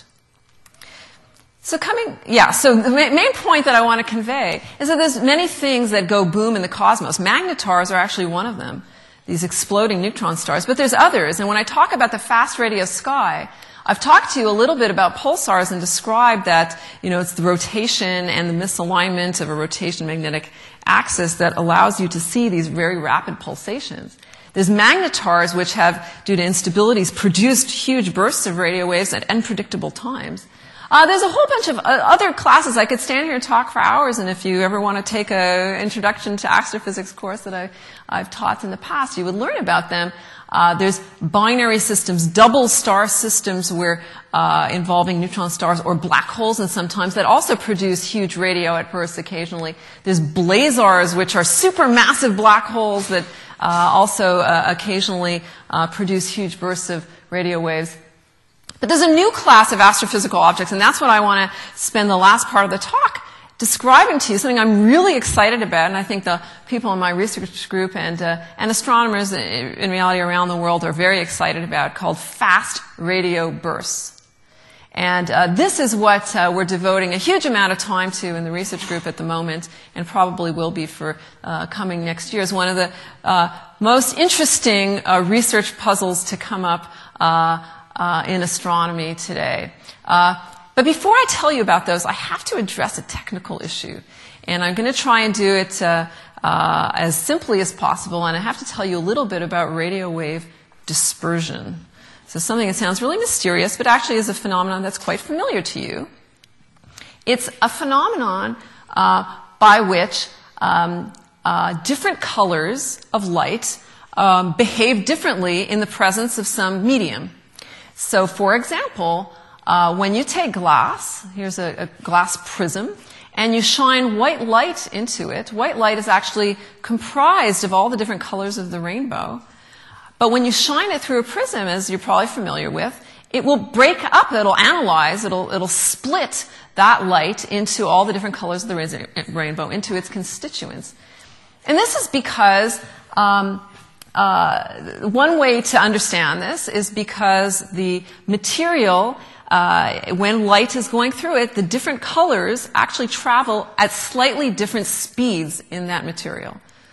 So coming, yeah, so the main point that I want to convey is that there's many things that go boom in the cosmos. Magnetars are actually one of them. these exploding neutron stars, but there's others. And when I talk about the fast radio sky, I've talked to you a little bit about pulsars and described that, you know, it's the rotation and the misalignment of a rotation magnetic axis that allows you to see these very rapid pulsations. There's magnetars, which have, due to instabilities, produced huge bursts of radio waves at unpredictable times. Uh, there's a whole bunch of uh, other classes. I could stand here and talk for hours, and if you ever want to take an introduction to astrophysics course that I, I've taught in the past, you would learn about them. Uh, there's binary systems, double star systems where uh, involving neutron stars or black holes, and sometimes that also produce huge radio outbursts occasionally. There's blazars, which are supermassive black holes that uh, also uh, occasionally uh, produce huge bursts of radio waves. But there's a new class of astrophysical objects, and that's what I want to spend the last part of the talk describing to you, something I'm really excited about, and I think the people in my research group and, uh, and astronomers in reality around the world are very excited about, called fast radio bursts. And uh, this is what uh, we're devoting a huge amount of time to in the research group at the moment, and probably will be for uh, coming next year. It's one of the uh, most interesting uh, research puzzles to come up uh, uh, in astronomy today. Uh, But before I tell you about those, I have to address a technical issue. And I'm going to try and do it uh, uh, as simply as possible. And I have to tell you a little bit about radio wave dispersion. So something that sounds really mysterious, but actually is a phenomenon that's quite familiar to you. It's a phenomenon uh, by which um, uh, different colors of light um, behave differently in the presence of some medium. So, for example, Uh, when you take glass, here's a, a glass prism, and you shine white light into it, white light is actually comprised of all the different colors of the rainbow. But when you shine it through a prism, as you're probably familiar with, it will break up, it'll analyze, it'll, it'll split that light into all the different colors of the rainbow, into its constituents. And this is because um, uh, one way to understand this is because the material Uh, when light is going through it, the different colors actually travel at slightly different speeds in that material.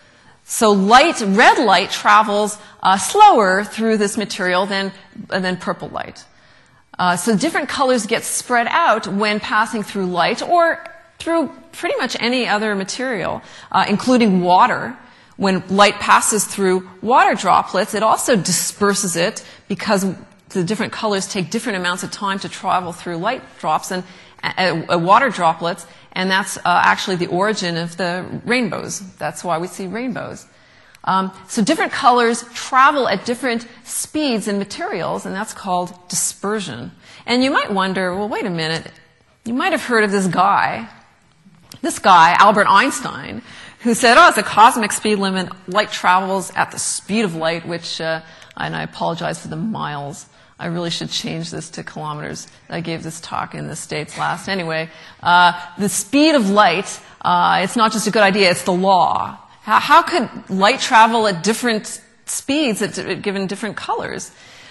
So light, red light travels uh, slower through this material than, than purple light. Uh, so different colors get spread out when passing through light or through pretty much any other material, uh, including water. When light passes through water droplets, it also disperses it because the different colors take different amounts of time to travel through light drops and uh, uh, water droplets, and that's uh, actually the origin of the rainbows. That's why we see rainbows. Um, so different colors travel at different speeds in materials, and that's called dispersion. And you might wonder, well, wait a minute. You might have heard of this guy, this guy, Albert Einstein, who said, oh, it's a cosmic speed limit. Light travels at the speed of light, which, uh, and I apologize for the miles. I really should change this to kilometers. I gave this talk in the States last. Anyway, uh, the speed of light, uh, it's not just a good idea, it's the law. How, how could light travel at different speeds, at, at given different colors?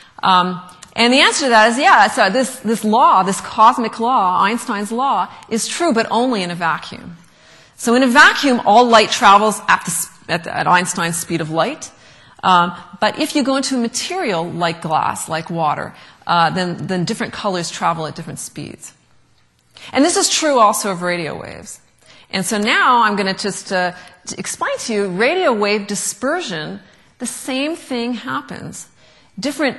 Um, and the answer to that is, yeah, so this, this law, this cosmic law, Einstein's law, is true, but only in a vacuum. So in a vacuum, all light travels at, the, at, the, at Einstein's speed of light. Um, but if you go into a material like glass, like water, uh, then, then different colors travel at different speeds. And this is true also of radio waves. And so now I'm going to just uh, to explain to you radio wave dispersion. The same thing happens. Different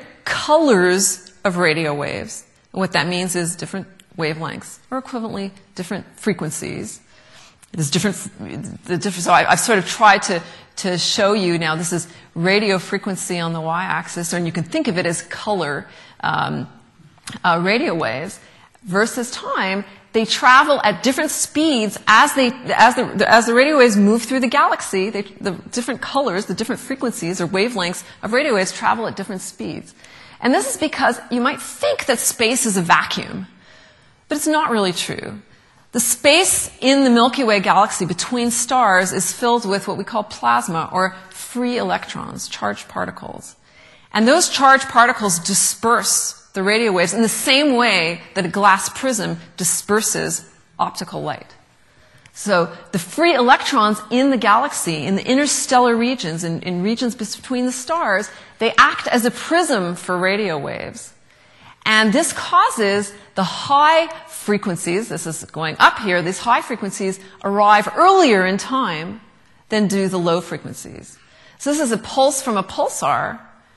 colors of radio waves. And what that means is different wavelengths, or equivalently different frequencies. There's different, the different, so I, I've sort of tried to, to show you now, this is radio frequency on the y-axis, and you can think of it as color um, uh, radio waves, versus time. They travel at different speeds as they, as the, as the radio waves move through the galaxy. They, the different colors, the different frequencies or wavelengths of radio waves travel at different speeds. And this is because you might think that space is a vacuum, but it's not really true. The space in the Milky Way galaxy between stars is filled with what we call plasma, or free electrons, charged particles. And those charged particles disperse the radio waves in the same way that a glass prism disperses optical light. So the free electrons in the galaxy, in the interstellar regions, in, in regions between the stars, they act as a prism for radio waves. And this causes the high frequencies, this is going up here, these high frequencies arrive earlier in time than do the low frequencies. So this is a pulse from a pulsar,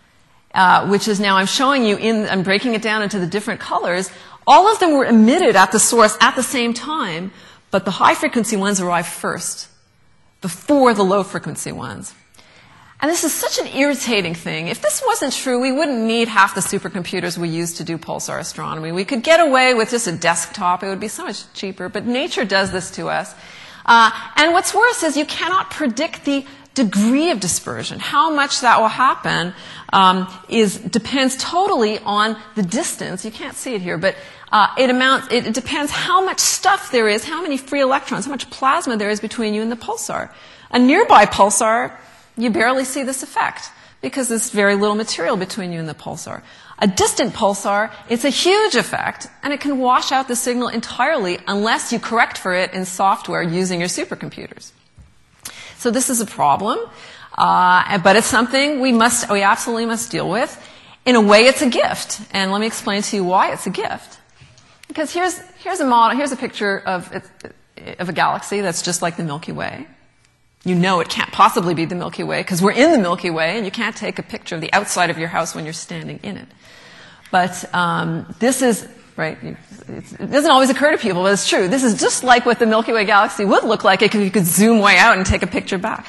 uh, which is now I'm showing you in, I'm breaking it down into the different colors. All of them were emitted at the source at the same time, but the high frequency ones arrive first, before the low frequency ones. And this is such an irritating thing. If this wasn't true, we wouldn't need half the supercomputers we use to do pulsar astronomy. We could get away with just a desktop. It would be so much cheaper. But nature does this to us. Uh, and what's worse is you cannot predict the degree of dispersion. How much that will happen um, is depends totally on the distance. You can't see it here, but uh, it amounts. It, it depends how much stuff there is, how many free electrons, how much plasma there is between you and the pulsar. A nearby pulsar, you barely see this effect because there's very little material between you and the pulsar. A distant pulsar, it's a huge effect, and it can wash out the signal entirely unless you correct for it in software using your supercomputers. So this is a problem, uh, but it's something we must, we absolutely must deal with. In a way, it's a gift, and let me explain to you why it's a gift. Because here's here's a model, here's a picture of of a galaxy that's just like the Milky Way. You know it can't possibly be the Milky Way because we're in the Milky Way, and you can't take a picture of the outside of your house when you're standing in it. But um, this is, right, it's, it doesn't always occur to people, but it's true. This is just like what the Milky Way galaxy would look like if you could zoom way out and take a picture back.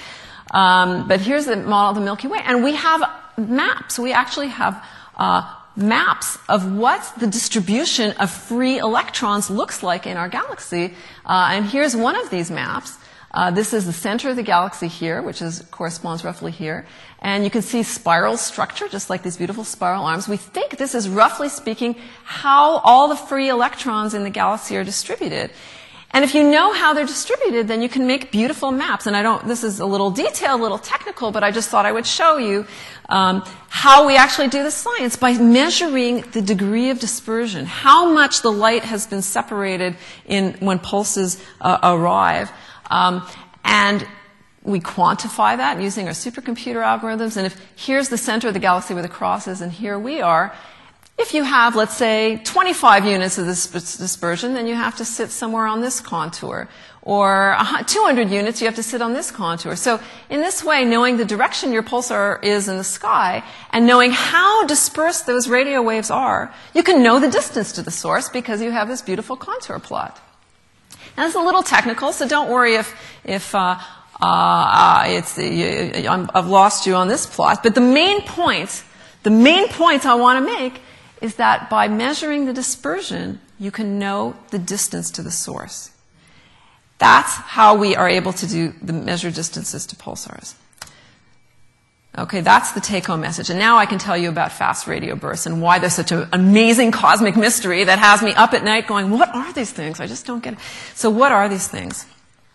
Um, but here's the model of the Milky Way, and we have maps. We actually have uh, maps of what the distribution of free electrons looks like in our galaxy. Uh, and here's one of these maps. Uh, this is the center of the galaxy here, which is, corresponds roughly here. And you can see spiral structure, just like these beautiful spiral arms. We think this is, roughly speaking, how all the free electrons in the galaxy are distributed. And if you know how they're distributed, then you can make beautiful maps. And I don't, this is a little detailed, a little technical, but I just thought I would show you um, how we actually do the science by measuring the degree of dispersion, how much the light has been separated in when pulses uh, arrive. Um, and we quantify that using our supercomputer algorithms. And if here's the center of the galaxy where the cross is, and here we are, if you have, let's say, twenty-five units of this dispersion, then you have to sit somewhere on this contour. Or two hundred units, you have to sit on this contour. So in this way, knowing the direction your pulsar is in the sky and knowing how dispersed those radio waves are, you can know the distance to the source because you have this beautiful contour plot. Now, it's a little technical, so don't worry if, if uh, uh, it's, you, I'm, I've lost you on this plot. But the main point, the main point I want to make is that by measuring the dispersion, you can know the distance to the source. That's how we are able to do the measure distances to pulsars. Okay, that's the take-home message. And now I can tell you about fast radio bursts and why they're such an amazing cosmic mystery that has me up at night going, what are these things? I just don't get it. So what are these things?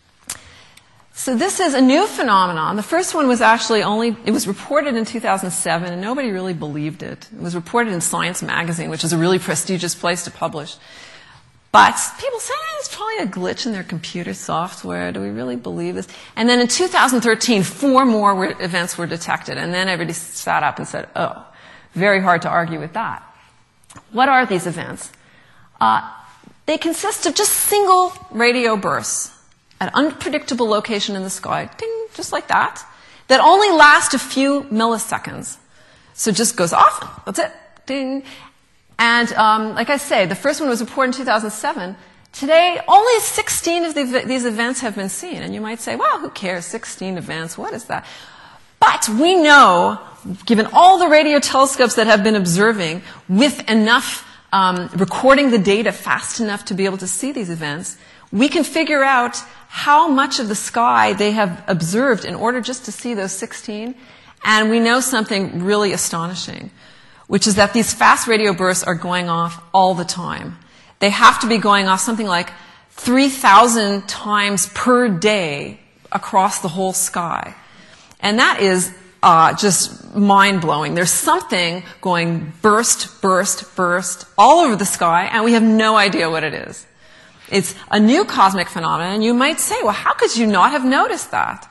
So this is a new phenomenon. The first one was actually only, it was reported in two thousand seven, and nobody really believed it. It was reported in Science Magazine, which is a really prestigious place to publish. But people say, eh, it's probably a glitch in their computer software. Do we really believe this? And then in two thousand thirteen, four more were, events were detected. And then everybody sat up and said, oh, very hard to argue with that. What are these events? Uh, they consist of just single radio bursts at an unpredictable location in the sky, ding, just like that, that only last a few milliseconds. So it just goes off, that's it, ding. And um, like I say, the first one was reported in two thousand seven. Today, only sixteen of the, these events have been seen. And you might say, well, who cares, sixteen events, what is that? But we know, given all the radio telescopes that have been observing, with enough um, recording the data fast enough to be able to see these events, we can figure out how much of the sky they have observed in order just to see those sixteen. And we know something really astonishing, which is that these fast radio bursts are going off all the time. They have to be going off something like three thousand times per day across the whole sky. And that is uh, just mind-blowing. There's something going burst, burst, burst all over the sky, and we have no idea what it is. It's a new cosmic phenomenon, and you might say, well, how could you not have noticed that?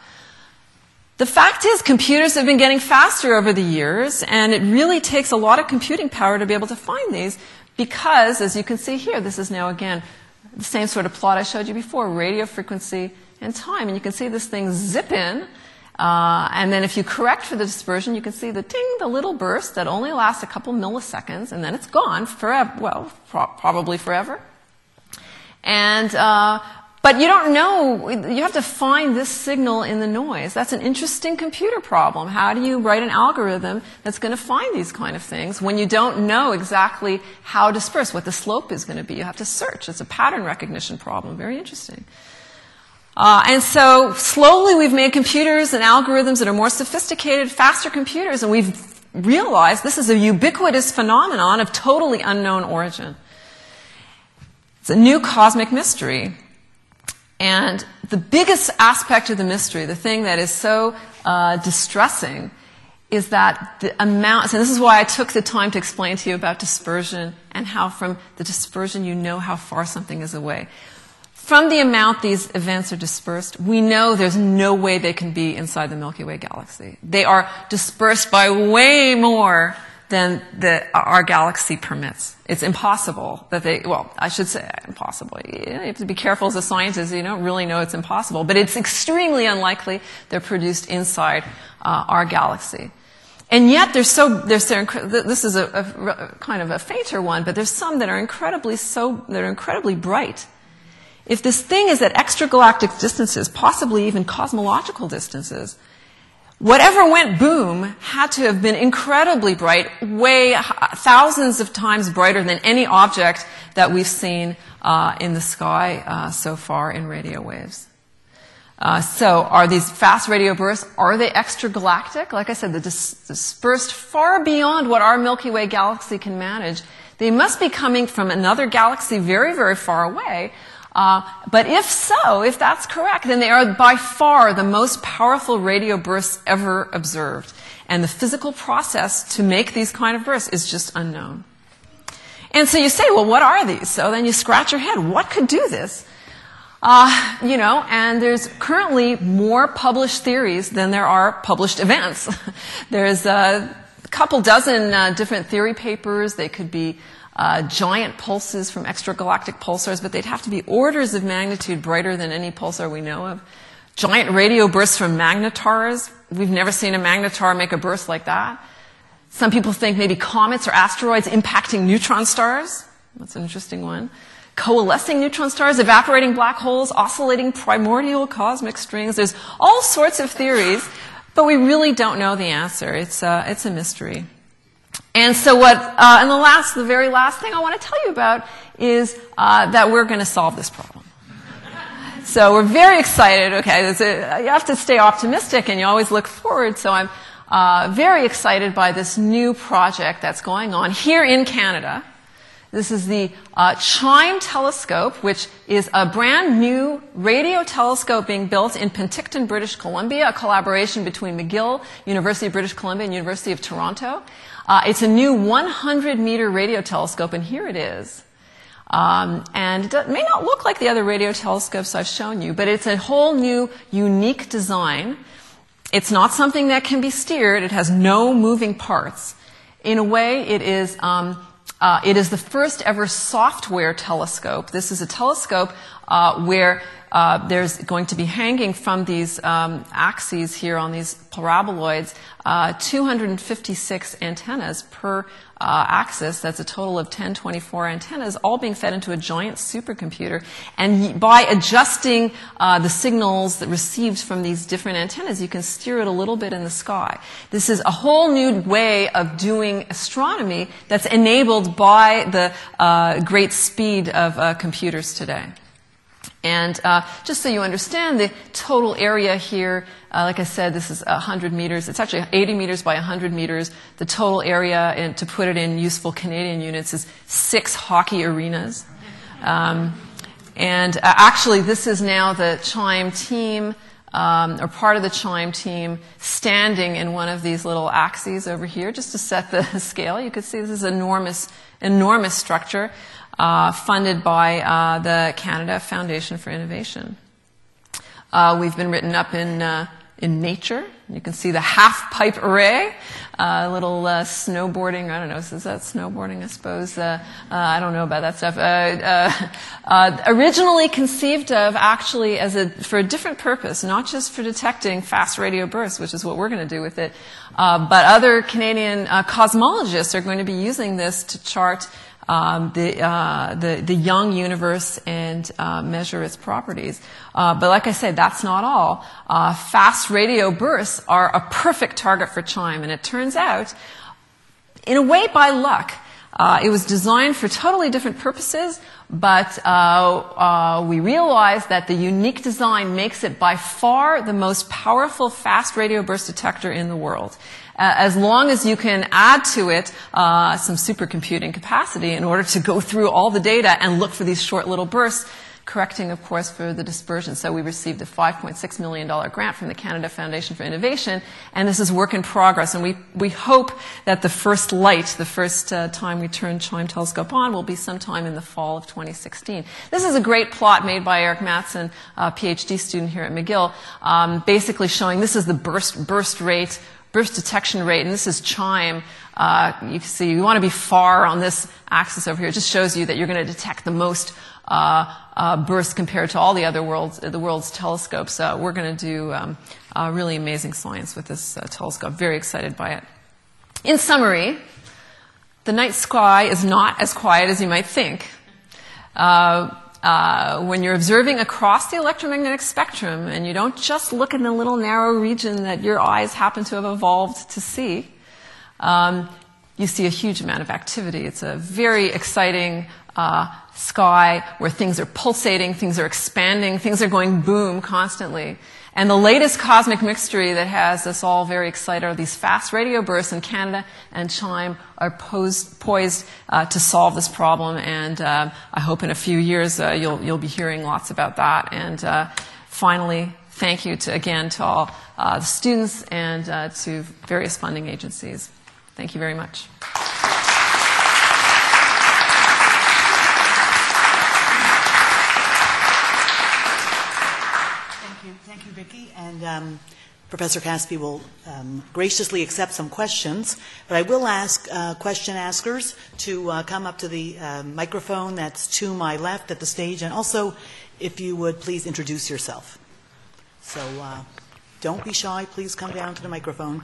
The fact is, computers have been getting faster over the years, and it really takes a lot of computing power to be able to find these because, as you can see here, this is now, again, the same sort of plot I showed you before, radio frequency and time. And you can see this thing zip in, uh, and then if you correct for the dispersion, you can see the ding, the little burst that only lasts a couple milliseconds, and then it's gone forever, well, pro probably forever. And... Uh, But you don't know, you have to find this signal in the noise. That's an interesting computer problem. How do you write an algorithm that's going to find these kind of things when you don't know exactly how dispersed, what the slope is going to be? You have to search. It's a pattern recognition problem. Very interesting. Uh, and so slowly we've made computers and algorithms that are more sophisticated, faster computers, and we've realized this is a ubiquitous phenomenon of totally unknown origin. It's a new cosmic mystery. And the biggest aspect of the mystery, the thing that is so uh, distressing, is that the amount, and this is why I took the time to explain to you about dispersion and how from the dispersion you know how far something is away. From the amount these events are dispersed, we know there's no way they can be inside the Milky Way galaxy. They are dispersed by way more than the, our galaxy permits. It's impossible that they, well, I should say impossible. You have to be careful as a scientist. You don't really know it's impossible. But it's extremely unlikely they're produced inside uh, our galaxy. And yet there's so, there's, this is a, a, a kind of a fainter one, but there's some that are incredibly so, that are incredibly bright. If this thing is at extragalactic distances, possibly even cosmological distances, whatever went boom had to have been incredibly bright, way thousands of times brighter than any object that we've seen uh, in the sky uh, so far in radio waves. Uh, so are these fast radio bursts, are they extragalactic? Like I said, they're dis dispersed far beyond what our Milky Way galaxy can manage. They must be coming from another galaxy very, very far away. Uh, but if so, if that's correct, then they are by far the most powerful radio bursts ever observed. And the physical process to make these kind of bursts is just unknown. And so you say, well, what are these? So then you scratch your head. What could do this? Uh, you know, and there's currently more published theories than there are published events. There's a couple dozen uh, different theory papers. They could be Uh, giant pulses from extragalactic pulsars, but they'd have to be orders of magnitude brighter than any pulsar we know of. Giant radio bursts from magnetars. We've never seen a magnetar make a burst like that. Some people think maybe comets or asteroids impacting neutron stars. That's an interesting one. Coalescing neutron stars, evaporating black holes, oscillating primordial cosmic strings. There's all sorts of theories, but we really don't know the answer. It's, uh, it's a mystery. And so what, uh, and the last, the very last thing I want to tell you about is uh, that we're going to solve this problem. So we're very excited. Okay, a, you have to stay optimistic and you always look forward. So I'm uh, very excited by this new project that's going on here in Canada. This is the uh, CHIME telescope, which is a brand new radio telescope being built in Penticton, British Columbia, a collaboration between McGill, University of British Columbia, and University of Toronto. Uh, it's a new one hundred meter radio telescope, and here it is. Um, and it may not look like the other radio telescopes I've shown you, but it's a whole new, unique design. It's not something that can be steered. It has no moving parts. In a way, it is... Um, Uh, it is the first ever software telescope. This is a telescope uh, where uh, there's going to be hanging from these um, axes here on these paraboloids uh, two hundred fifty-six antennas per uh, axis. That's a total of ten twenty-four antennas, all being fed into a giant supercomputer. And by adjusting uh, the signals that received from these different antennas, you can steer it a little bit in the sky. This is a whole new way of doing astronomy that's enabled by the uh, great speed of uh, computers today. And uh, just so you understand, the total area here, uh, like I said, this is one hundred meters. It's actually eighty meters by one hundred meters. The total area, and to put it in useful Canadian units, is six hockey arenas. Um, and uh, actually, this is now the CHIME team um, or part of the CHIME team standing in one of these little axes over here, just to set the scale. You can see this is an enormous, enormous structure uh, funded by uh, the Canada Foundation for Innovation. Uh, we've been written up in uh, in Nature. You can see the half-pipe array, a uh, little uh, snowboarding. I don't know, is that snowboarding, I suppose? Uh, uh, I don't know about that stuff. Uh, uh, uh, originally conceived of actually as a, for a different purpose, not just for detecting fast radio bursts, which is what we're going to do with it, uh, but other Canadian uh, cosmologists are going to be using this to chart Um, the, uh, the the young universe and uh, measure its properties. Uh, but like I said, that's not all. Uh, fast radio bursts are a perfect target for CHIME, and it turns out, in a way by luck, uh, it was designed for totally different purposes, but uh, uh, we realized that the unique design makes it by far the most powerful fast radio burst detector in the world. As long as you can add to it uh, some supercomputing capacity in order to go through all the data and look for these short little bursts, correcting, of course, for the dispersion. So we received a five point six million dollars grant from the Canada Foundation for Innovation, and this is work in progress. And we, we hope that the first light, the first uh, time we turn CHIME telescope on, will be sometime in the fall of twenty sixteen. This is a great plot made by Eric Matson, a PhD student here at McGill, um, basically showing this is the burst, burst rate, burst detection rate, and this is CHIME. Uh, you can see you want to be far on this axis over here. It just shows you that you're going to detect the most uh, uh, bursts compared to all the other world's, the world's telescopes. Uh, we're going to do um, uh, really amazing science with this uh, telescope. Very excited by it. In summary, the night sky is not as quiet as you might think. Uh, Uh, when you're observing across the electromagnetic spectrum and you don't just look in the little narrow region that your eyes happen to have evolved to see, um, you see a huge amount of activity. It's a very exciting uh, sky where things are pulsating, things are expanding, things are going boom constantly. And the latest cosmic mystery that has us all very excited are these fast radio bursts, and Canada and CHIME are posed, poised uh, to solve this problem. And uh, I hope in a few years uh, you'll, you'll be hearing lots about that. And uh, finally, thank you to, again to all uh, the students and uh, to various funding agencies. Thank you very much. Thank you, Vicki. And um, Professor Caspi will um, graciously accept some questions. But I will ask uh, question askers to uh, come up to the uh, microphone that's to my left at the stage. And also, if you would please introduce yourself. So uh, don't be shy. Please come down to the microphone.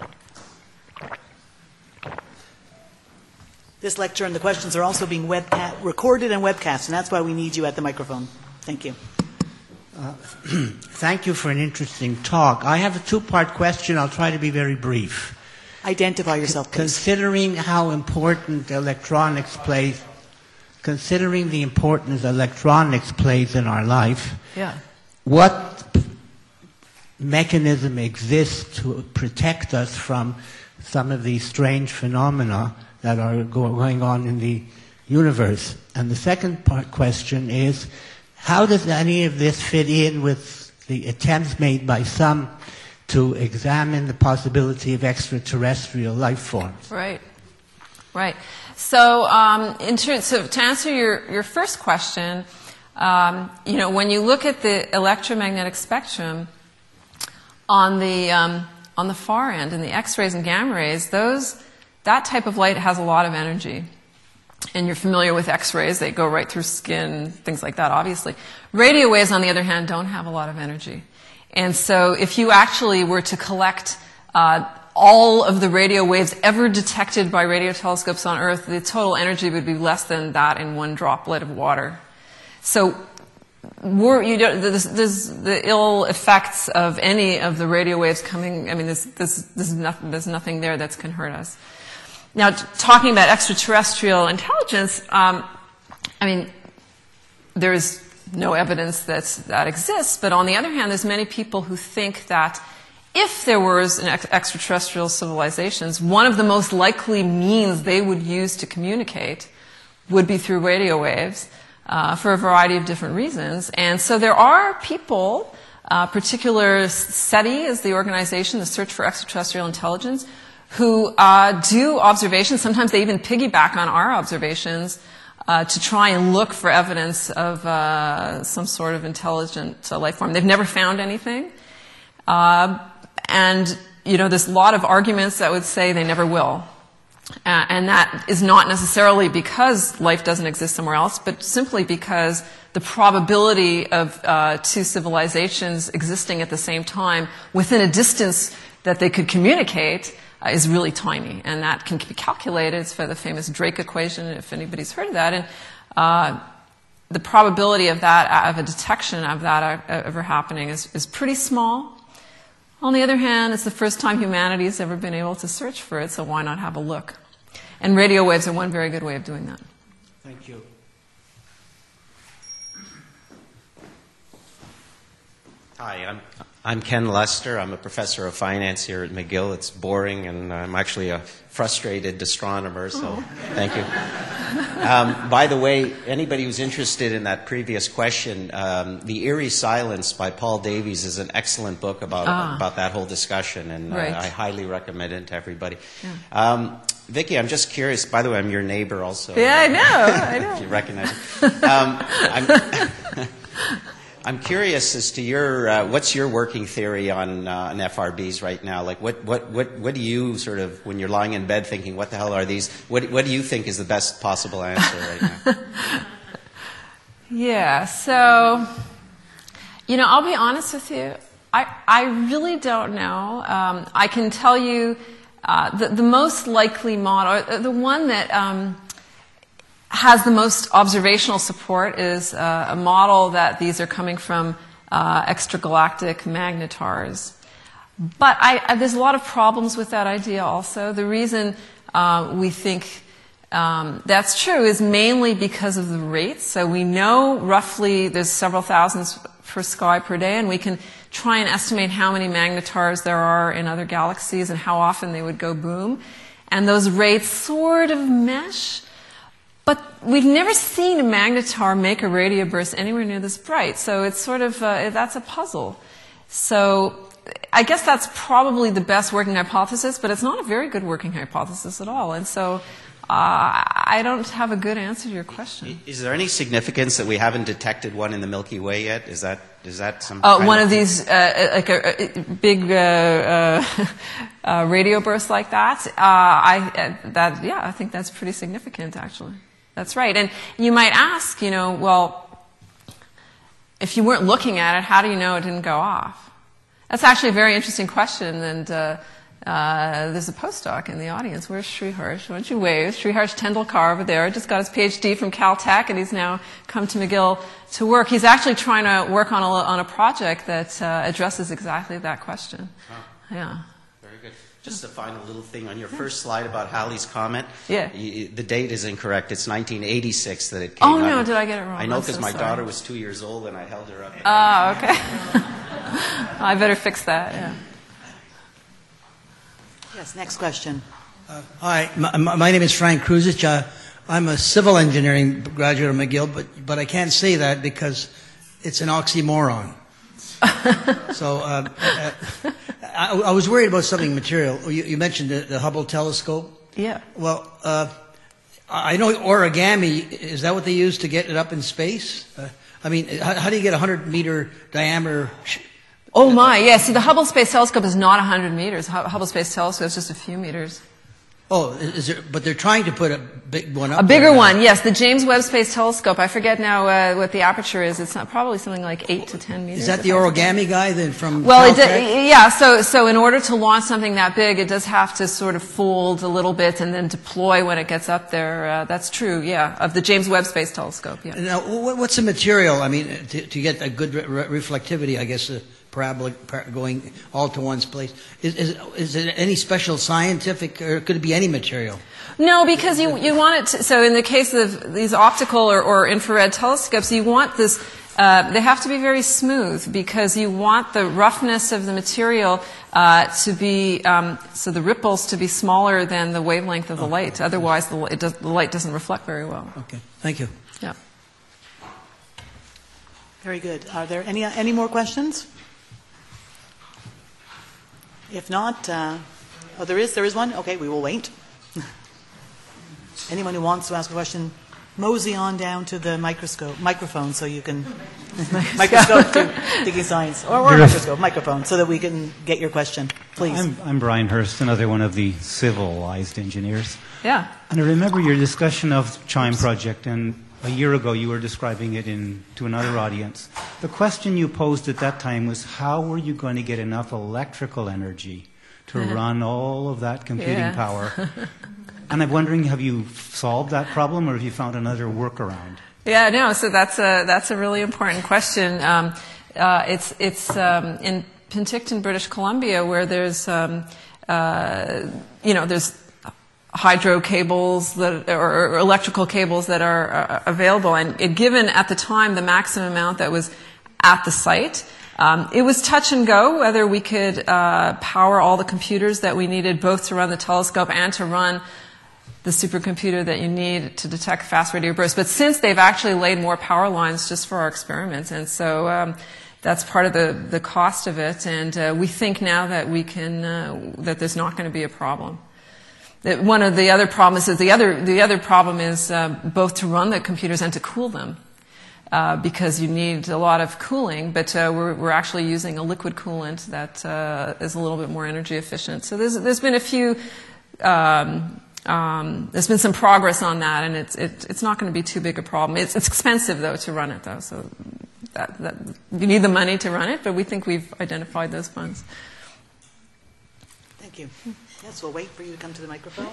This lecture and the questions are also being webca- recorded and webcast, and that's why we need you at the microphone. Thank you. Uh, thank you for an interesting talk. I have a two-part question. I'll try to be very brief. Identify yourself, please. Considering how important electronics plays, considering the importance electronics plays in our life, yeah. what mechanism exists to protect us from some of these strange phenomena that are going on in the universe? And the second part question is, how does any of this fit in with the attempts made by some to examine the possibility of extraterrestrial life forms? Right, right. So, um, in ter- so to answer your, your first question, um, you know, when you look at the electromagnetic spectrum on the um, on the far end, in the X-rays and gamma rays, those that type of light has a lot of energy. And you're familiar with X-rays, they go right through skin, things like that, obviously. Radio waves, on the other hand, don't have a lot of energy. And so if you actually were to collect uh, all of the radio waves ever detected by radio telescopes on Earth, the total energy would be less than that in one droplet of water. So we're, you don't, there's, there's the ill effects of any of the radio waves coming, I mean, there's, there's, there's, nothing, there's nothing there that can hurt us. Now, talking about extraterrestrial intelligence, um, I mean, there is no evidence that that exists, but on the other hand, there's many people who think that if there was an ex- extraterrestrial civilizations, one of the most likely means they would use to communicate would be through radio waves uh, for a variety of different reasons. And so there are people Uh, particular SETI is the organization, the Search for Extraterrestrial Intelligence, who uh, do observations. Sometimes they even piggyback on our observations uh, to try and look for evidence of uh, some sort of intelligent uh, life form. They've never found anything. Uh, and, you know, there's a lot of arguments that would say they never will. Uh, and that is not necessarily because life doesn't exist somewhere else, but simply because the probability of uh, two civilizations existing at the same time within a distance that they could communicate uh, is really tiny. And that can be calculated. It's for the famous Drake equation, if anybody's heard of that. And uh, the probability of that, of a detection of that ever happening is, is pretty small. On the other hand, it's the first time humanity has ever been able to search for it, so why not have a look? And radio waves are one very good way of doing that. Thank you. Hi, I'm, I'm Ken Lester. I'm a professor of finance here at McGill. It's boring, and I'm actually a frustrated astronomer, so oh. Thank you. Um, by the way, anybody who's interested in that previous question, um, The Eerie Silence by Paul Davies is an excellent book about, ah. about that whole discussion, and right. uh, I highly recommend it to everybody. Yeah. Um, Vicki, I'm just curious. By the way, I'm your neighbor also. Yeah, I know. I know. If you recognize it. Um, I'm, I'm curious as to your, uh, what's your working theory on, uh, on F R Bs right now? Like, what, what, what, what do you sort of, when you're lying in bed thinking, what the hell are these? What, what do you think is the best possible answer right now? Yeah, so, you know, I'll be honest with you. I, I really don't know. Um, I can tell you uh, the, the most likely model, the one that um, has the most observational support is uh, a model that these are coming from uh, extragalactic magnetars. But I, I, there's a lot of problems with that idea also. The reason uh, we think um, that's true is mainly because of the rates. So we know roughly there's several thousands per sky per day, and we can try and estimate how many magnetars there are in other galaxies and how often they would go boom. And those rates sort of mesh. But we've never seen a magnetar make a radio burst anywhere near this bright. So it's sort of, uh, that's a puzzle. So I guess that's probably the best working hypothesis, but it's not a very good working hypothesis at all. And so uh, I don't have a good answer to your question. Is there any significance that we haven't detected one in the Milky Way yet? Is that, is that some uh, kind one of, of these, uh, like a, a big uh, uh, uh, radio burst like that? Uh, I, uh, that, yeah, I think that's pretty significant, actually. That's right. And you might ask, you know, well, if you weren't looking at it, how do you know it didn't go off? That's actually a very interesting question, and uh, uh, there's a postdoc in the audience. Where's Sriharsh? Why don't you wave? Sriharsh Tendulkar over there just got his PhD from Caltech, and he's now come to McGill to work. He's actually trying to work on a, on a project that uh, addresses exactly that question. Oh. Yeah. Very good. Just a final little thing on your first slide about Halley's Comet. Yeah. You, the date is incorrect. It's nineteen eighty-six that it came Oh, out. no, did I get it wrong? I know I'm because so my sorry. daughter was two years old and I held her up. Oh, okay. I better fix that, yeah. Yes, next question. Uh, hi, my, my name is Frank Kruzich. Uh, I'm a civil engineering graduate of McGill, but, but I can't say that because it's an oxymoron. so uh, uh, I, I was worried about something material. You, you mentioned the, the Hubble telescope. Yeah. Well, uh, I know origami, is that what they use to get it up in space? Uh, I mean, how, how do you get a one hundred meter diameter? Sh- Oh my, yeah. See, the Hubble Space Telescope is not one hundred meters. Hubble Space Telescope is just a few meters. Oh, is there, but they're trying to put a big one up. A bigger there. one, yes. The James Webb Space Telescope. I forget now uh, what the aperture is. It's not, probably something like eight to ten meters. Is that the origami guy then from? Well, it do, yeah. So, so in order to launch something that big, it does have to sort of fold a little bit and then deploy when it gets up there. Uh, that's true, yeah. Of the James Webb Space Telescope, yeah. Now, what's the material? I mean, to, to get a good re- reflectivity, I guess. Uh, Parabolic going all to one's place. Is, is, is it any special scientific, or could it be any material? No, because you, you want it to, so in the case of these optical or, or infrared telescopes, you want this, uh, they have to be very smooth because you want the roughness of the material uh, to be, um, so the ripples to be smaller than the wavelength of the light. Otherwise, the, it does, the light doesn't reflect very well. Okay, thank you. Yeah. Very good. Are there any, any more questions? If not, uh, oh, there is, there is one? Okay, we will wait. Anyone who wants to ask a question, mosey on down to the microscope, microphone so you can, microscope to Thinking Science, or, or microscope, microphone, so that we can get your question, please. I'm, I'm Brian Hurst, another one of the civilized engineers. Yeah. And I remember your discussion of CHIME project, and a year ago you were describing it in, to another audience. The question you posed at that time was, how were you going to get enough electrical energy to run all of that computing Yeah. power? And I'm wondering, have you solved that problem, or have you found another workaround? Yeah, no. So that's a that's a really important question. Um, uh, it's it's um, in Penticton, British Columbia, where there's um, uh, you know there's hydro cables that or, or electrical cables that are uh, available, and it, given at the time the maximum amount that was at the site. Um, it was touch and go whether we could uh, power all the computers that we needed, both to run the telescope and to run the supercomputer that you need to detect fast radio bursts. But since they've actually laid more power lines just for our experiments, and so um, that's part of the, the cost of it. And uh, we think now that we can uh, that there's not going to be a problem. That one of the other problems is the other the other problem is uh, both to run the computers and to cool them. Uh, because you need a lot of cooling, but uh, we're, we're actually using a liquid coolant that uh, is a little bit more energy efficient. So there's there's been a few, um, um, there's been some progress on that, and it's it, it's not going to be too big a problem. It's it's expensive though to run it though, so that, that you need the money to run it, but we think we've identified those funds. Thank you. Yes, we'll wait for you to come to the microphone.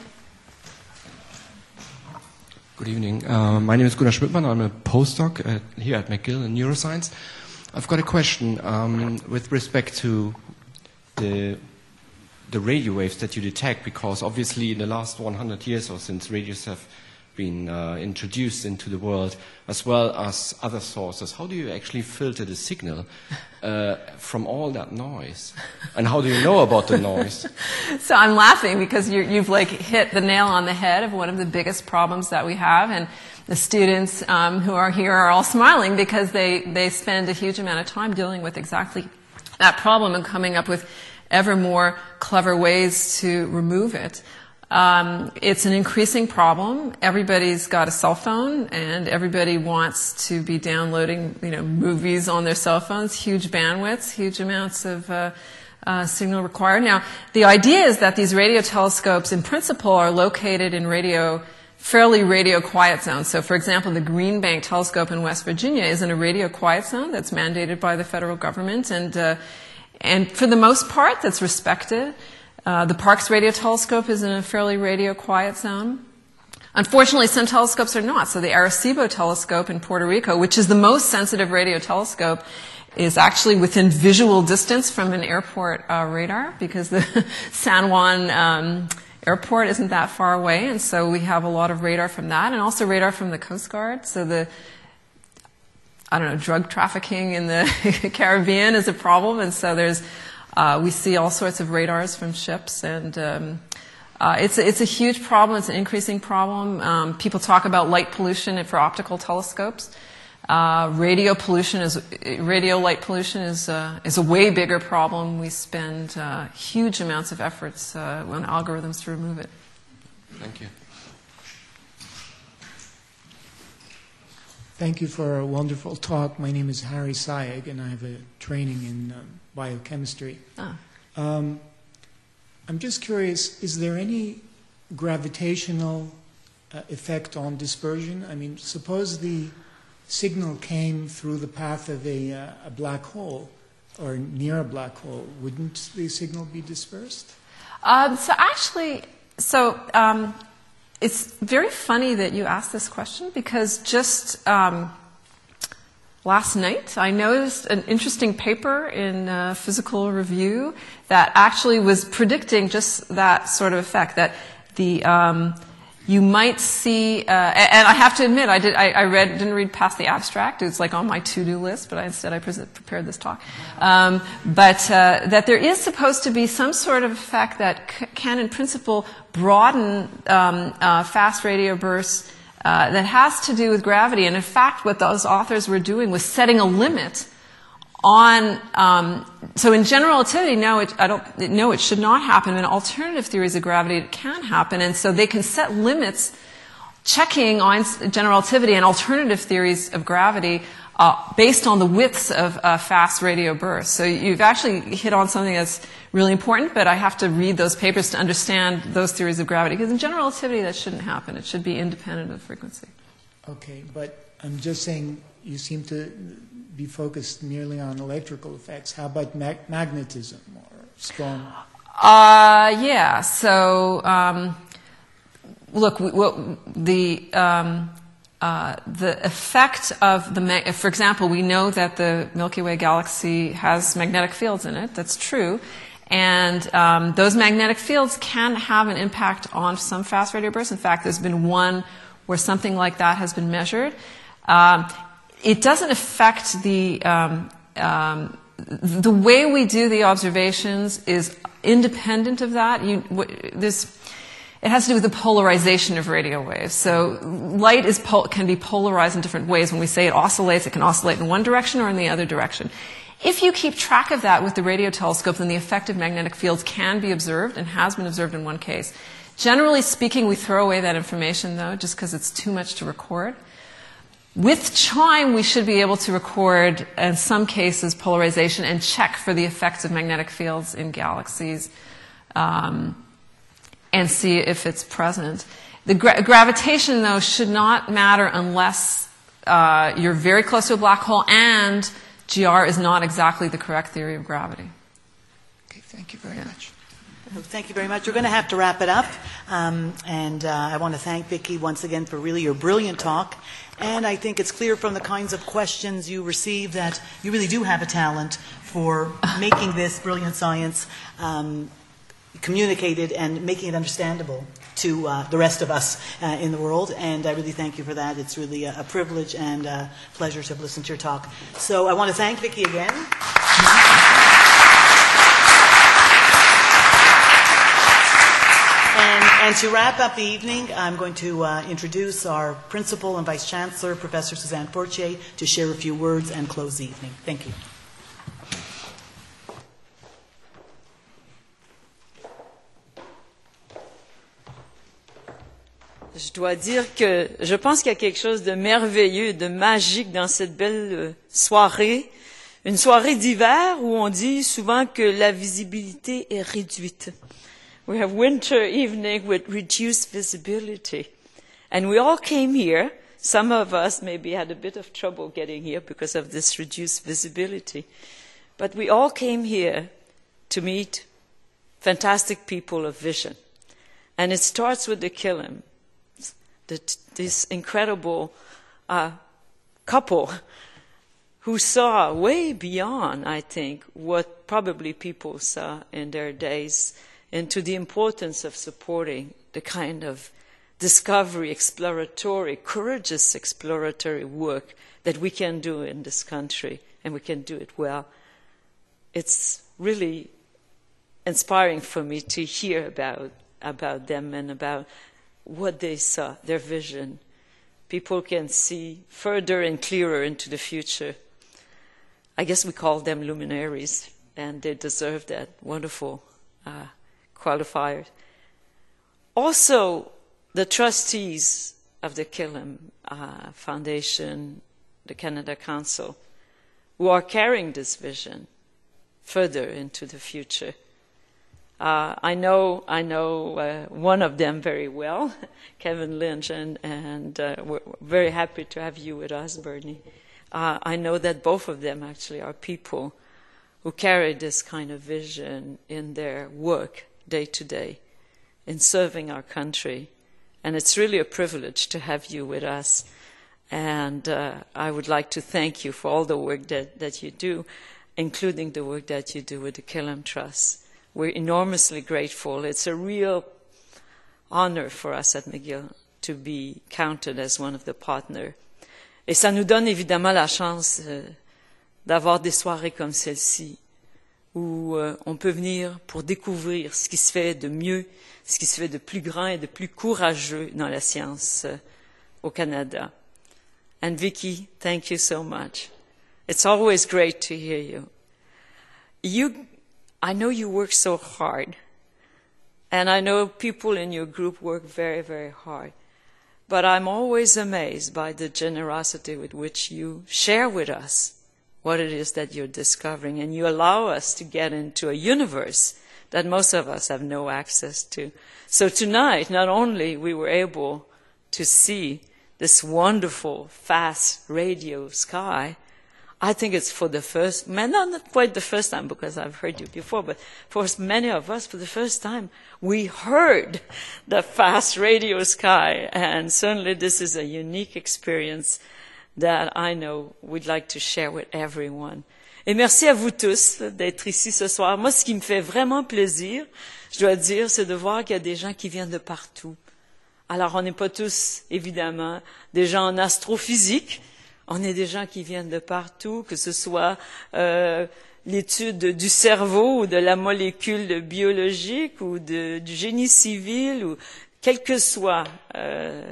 Good evening. Uh, my name is Gunnar Schmidtmann. I'm a postdoc at, here at McGill in neuroscience. I've got a question um, with respect to the the radio waves that you detect, because obviously in the last one hundred years or since radios have been uh, introduced into the world, as well as other sources, how do you actually filter the signal uh, from all that noise? And how do you know about the noise? So I'm laughing because you're, you've like hit the nail on the head of one of the biggest problems that we have, and the students um, who are here are all smiling because they, they spend a huge amount of time dealing with exactly that problem and coming up with ever more clever ways to remove it. Um, it's an increasing problem. Everybody's got a cell phone, and everybody wants to be downloading, you know, movies on their cell phones. Huge bandwidths, huge amounts of uh, uh, signal required. Now, the idea is that these radio telescopes, in principle, are located in radio, fairly radio quiet zones. So, for example, the Green Bank Telescope in West Virginia is in a radio quiet zone that's mandated by the federal government, and uh, and for the most part, that's respected. Uh, the Parkes Radio Telescope is in a fairly radio quiet zone. Unfortunately, some telescopes are not. So the Arecibo Telescope in Puerto Rico, which is the most sensitive radio telescope, is actually within visual distance from an airport uh, radar, because the San Juan um, airport isn't that far away, and so we have a lot of radar from that, and also radar from the Coast Guard. So the I don't know, drug trafficking in the Caribbean is a problem, and so there's Uh, we see all sorts of radars from ships, and um, uh, it's, it's a huge problem. It's an increasing problem. Um, people talk about light pollution for optical telescopes. Uh, radio pollution is radio light pollution is uh, is a way bigger problem. We spend uh, huge amounts of efforts uh, on algorithms to remove it. Thank you. Thank you for a wonderful talk. My name is Harry Sayeg, and I have a training in um, biochemistry. Ah. Um, I'm just curious, is there any gravitational uh, effect on dispersion? I mean, suppose the signal came through the path of a, uh, a black hole or near a black hole. Wouldn't the signal be dispersed? Um, so actually, so um, it's very funny that you asked this question, because just um, last night I noticed an interesting paper in uh, Physical Review that actually was predicting just that sort of effect, that the um, you might see, uh, and I have to admit, I did. I, I read, didn't read past the abstract. It's like on my to-do list, but I, instead I pre- prepared this talk. Um, but uh, that there is supposed to be some sort of effect that c- can, in principle, broaden um, uh, fast radio bursts uh, that has to do with gravity. And in fact, what those authors were doing was setting a limit on, um, so in general relativity, no, it, I don't, no, it should not happen. In alternative theories of gravity, it can happen, and so they can set limits, checking Einstein's general relativity and alternative theories of gravity uh, based on the widths of uh, fast radio bursts. So you've actually hit on something that's really important, but I have to read those papers to understand those theories of gravity, because in general relativity, that shouldn't happen. It should be independent of frequency. Okay, but I'm just saying you seem to be focused merely on electrical effects. How about mag- magnetism or storm? Uh, yeah. So, um, look, we, what, the um, uh, the effect of the, ma- for example, we know that the Milky Way galaxy has magnetic fields in it. That's true, and um, those magnetic fields can have an impact on some fast radio bursts. In fact, there's been one where something like that has been measured. Um, It doesn't affect the, um, um, the way we do the observations is independent of that. You, there's, it has to do with the polarization of radio waves. So light is pol- can be polarized in different ways. When we say it oscillates, it can oscillate in one direction or in the other direction. If you keep track of that with the radio telescope, then the effective magnetic fields can be observed and has been observed in one case. Generally speaking, we throw away that information, though, just because it's too much to record. With CHIME, we should be able to record, in some cases, polarization and check for the effects of magnetic fields in galaxies um, and see if it's present. The gra- gravitation, though, should not matter unless uh, you're very close to a black hole and G R is not exactly the correct theory of gravity. Okay, thank you very yeah. much. Thank you very much. We're going to have to wrap it up. Um, and uh, I want to thank Vicki once again for really your brilliant talk. And I think it's clear from the kinds of questions you received that you really do have a talent for making this brilliant science um, communicated and making it understandable to uh, the rest of us uh, in the world. And I really thank you for that. It's really a, a privilege and a pleasure to have listened to your talk. So I want to thank Vicki again. And, and to wrap up the evening, I'm going to uh, introduce our Principal and Vice Chancellor, Professor Suzanne Fortier, to share a few words and close the evening. Thank you. Je dois dire que je pense qu'il y a quelque chose de merveilleux, de magique dans cette belle soirée. Une soirée d'hiver où on dit souvent que la visibilité est réduite. We have winter evening with reduced visibility. And we all came here. Some of us maybe had a bit of trouble getting here because of this reduced visibility. But we all came here to meet fantastic people of vision. And it starts with the Killam, that this incredible uh, couple who saw way beyond, I think, what probably people saw in their days, into the importance of supporting the kind of discovery, exploratory, courageous exploratory work that we can do in this country, and we can do it well. It's really inspiring for me to hear about, about them and about what they saw, their vision. People can see further and clearer into the future. I guess we call them luminaries, and they deserve that wonderful uh, qualifier. Also, the trustees of the Killam uh, Foundation, the Canada Council, who are carrying this vision further into the future. Uh, I know, I know uh, one of them very well, Kevin Lynch, and, and uh, we're very happy to have you with us, Bernie. Uh, I know that both of them actually are people who carry this kind of vision in their work day to day in serving our country. And it's really a privilege to have you with us. And uh, I would like to thank you for all the work that, that you do, including the work that you do with the Killam Trust. We're enormously grateful. It's a real honor for us at McGill to be counted as one of the partners. Et ça nous donne évidemment la chance euh, d'avoir des soirées comme celle-ci, où euh, on peut venir pour découvrir ce qui se fait de mieux, ce qui se fait de plus grand et de plus courageux dans la science euh, au Canada. And Vicki, thank you so much It's always great to hear you. You, I know you work so hard, and I know people in your group work very, very hard. But I'm always amazed by the generosity with which you share with us what it is that you're discovering, and you allow us to get into a universe that most of us have no access to. So tonight, not only we were able to see this wonderful, fast radio sky, I think it's for the first, not quite the first time because I've heard you before, but for many of us, for the first time, we heard the fast radio sky. And certainly this is a unique experience that I know we'd like to share with everyone. Et merci à vous tous d'être ici ce soir. Moi, ce qui me fait vraiment plaisir, je dois dire, c'est de voir qu'il y a des gens qui viennent de partout. Alors, on n'est pas tous, évidemment, des gens en astrophysique. On est des gens qui viennent de partout, que ce soit euh, l'étude du cerveau ou de la molécule biologique ou de, du génie civil, ou quelle que soit euh,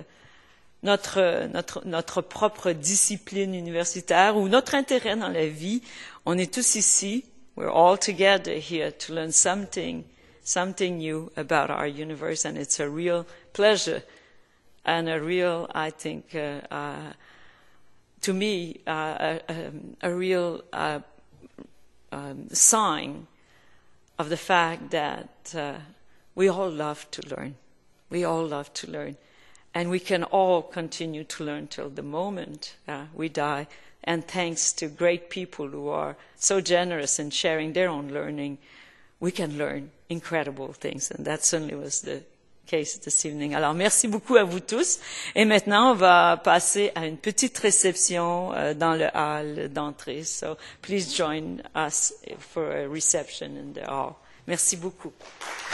notre, notre, notre propre discipline universitaire ou notre intérêt dans la vie. On est tous ici. We're all together here to learn something, something new about our universe, and it's a real pleasure and a real, I think, uh, uh, to me, uh, a, a real uh, um, sign of the fact that uh, we all love to learn. We all love to learn. And we can all continue to learn till the moment uh, we die. And thanks to great people who are so generous in sharing their own learning, we can learn incredible things. And that certainly was the case this evening. Alors, merci beaucoup à vous tous. Et maintenant, on va passer à une petite réception euh, dans le hall d'entrée. So, please join us for a reception in the hall. Merci beaucoup.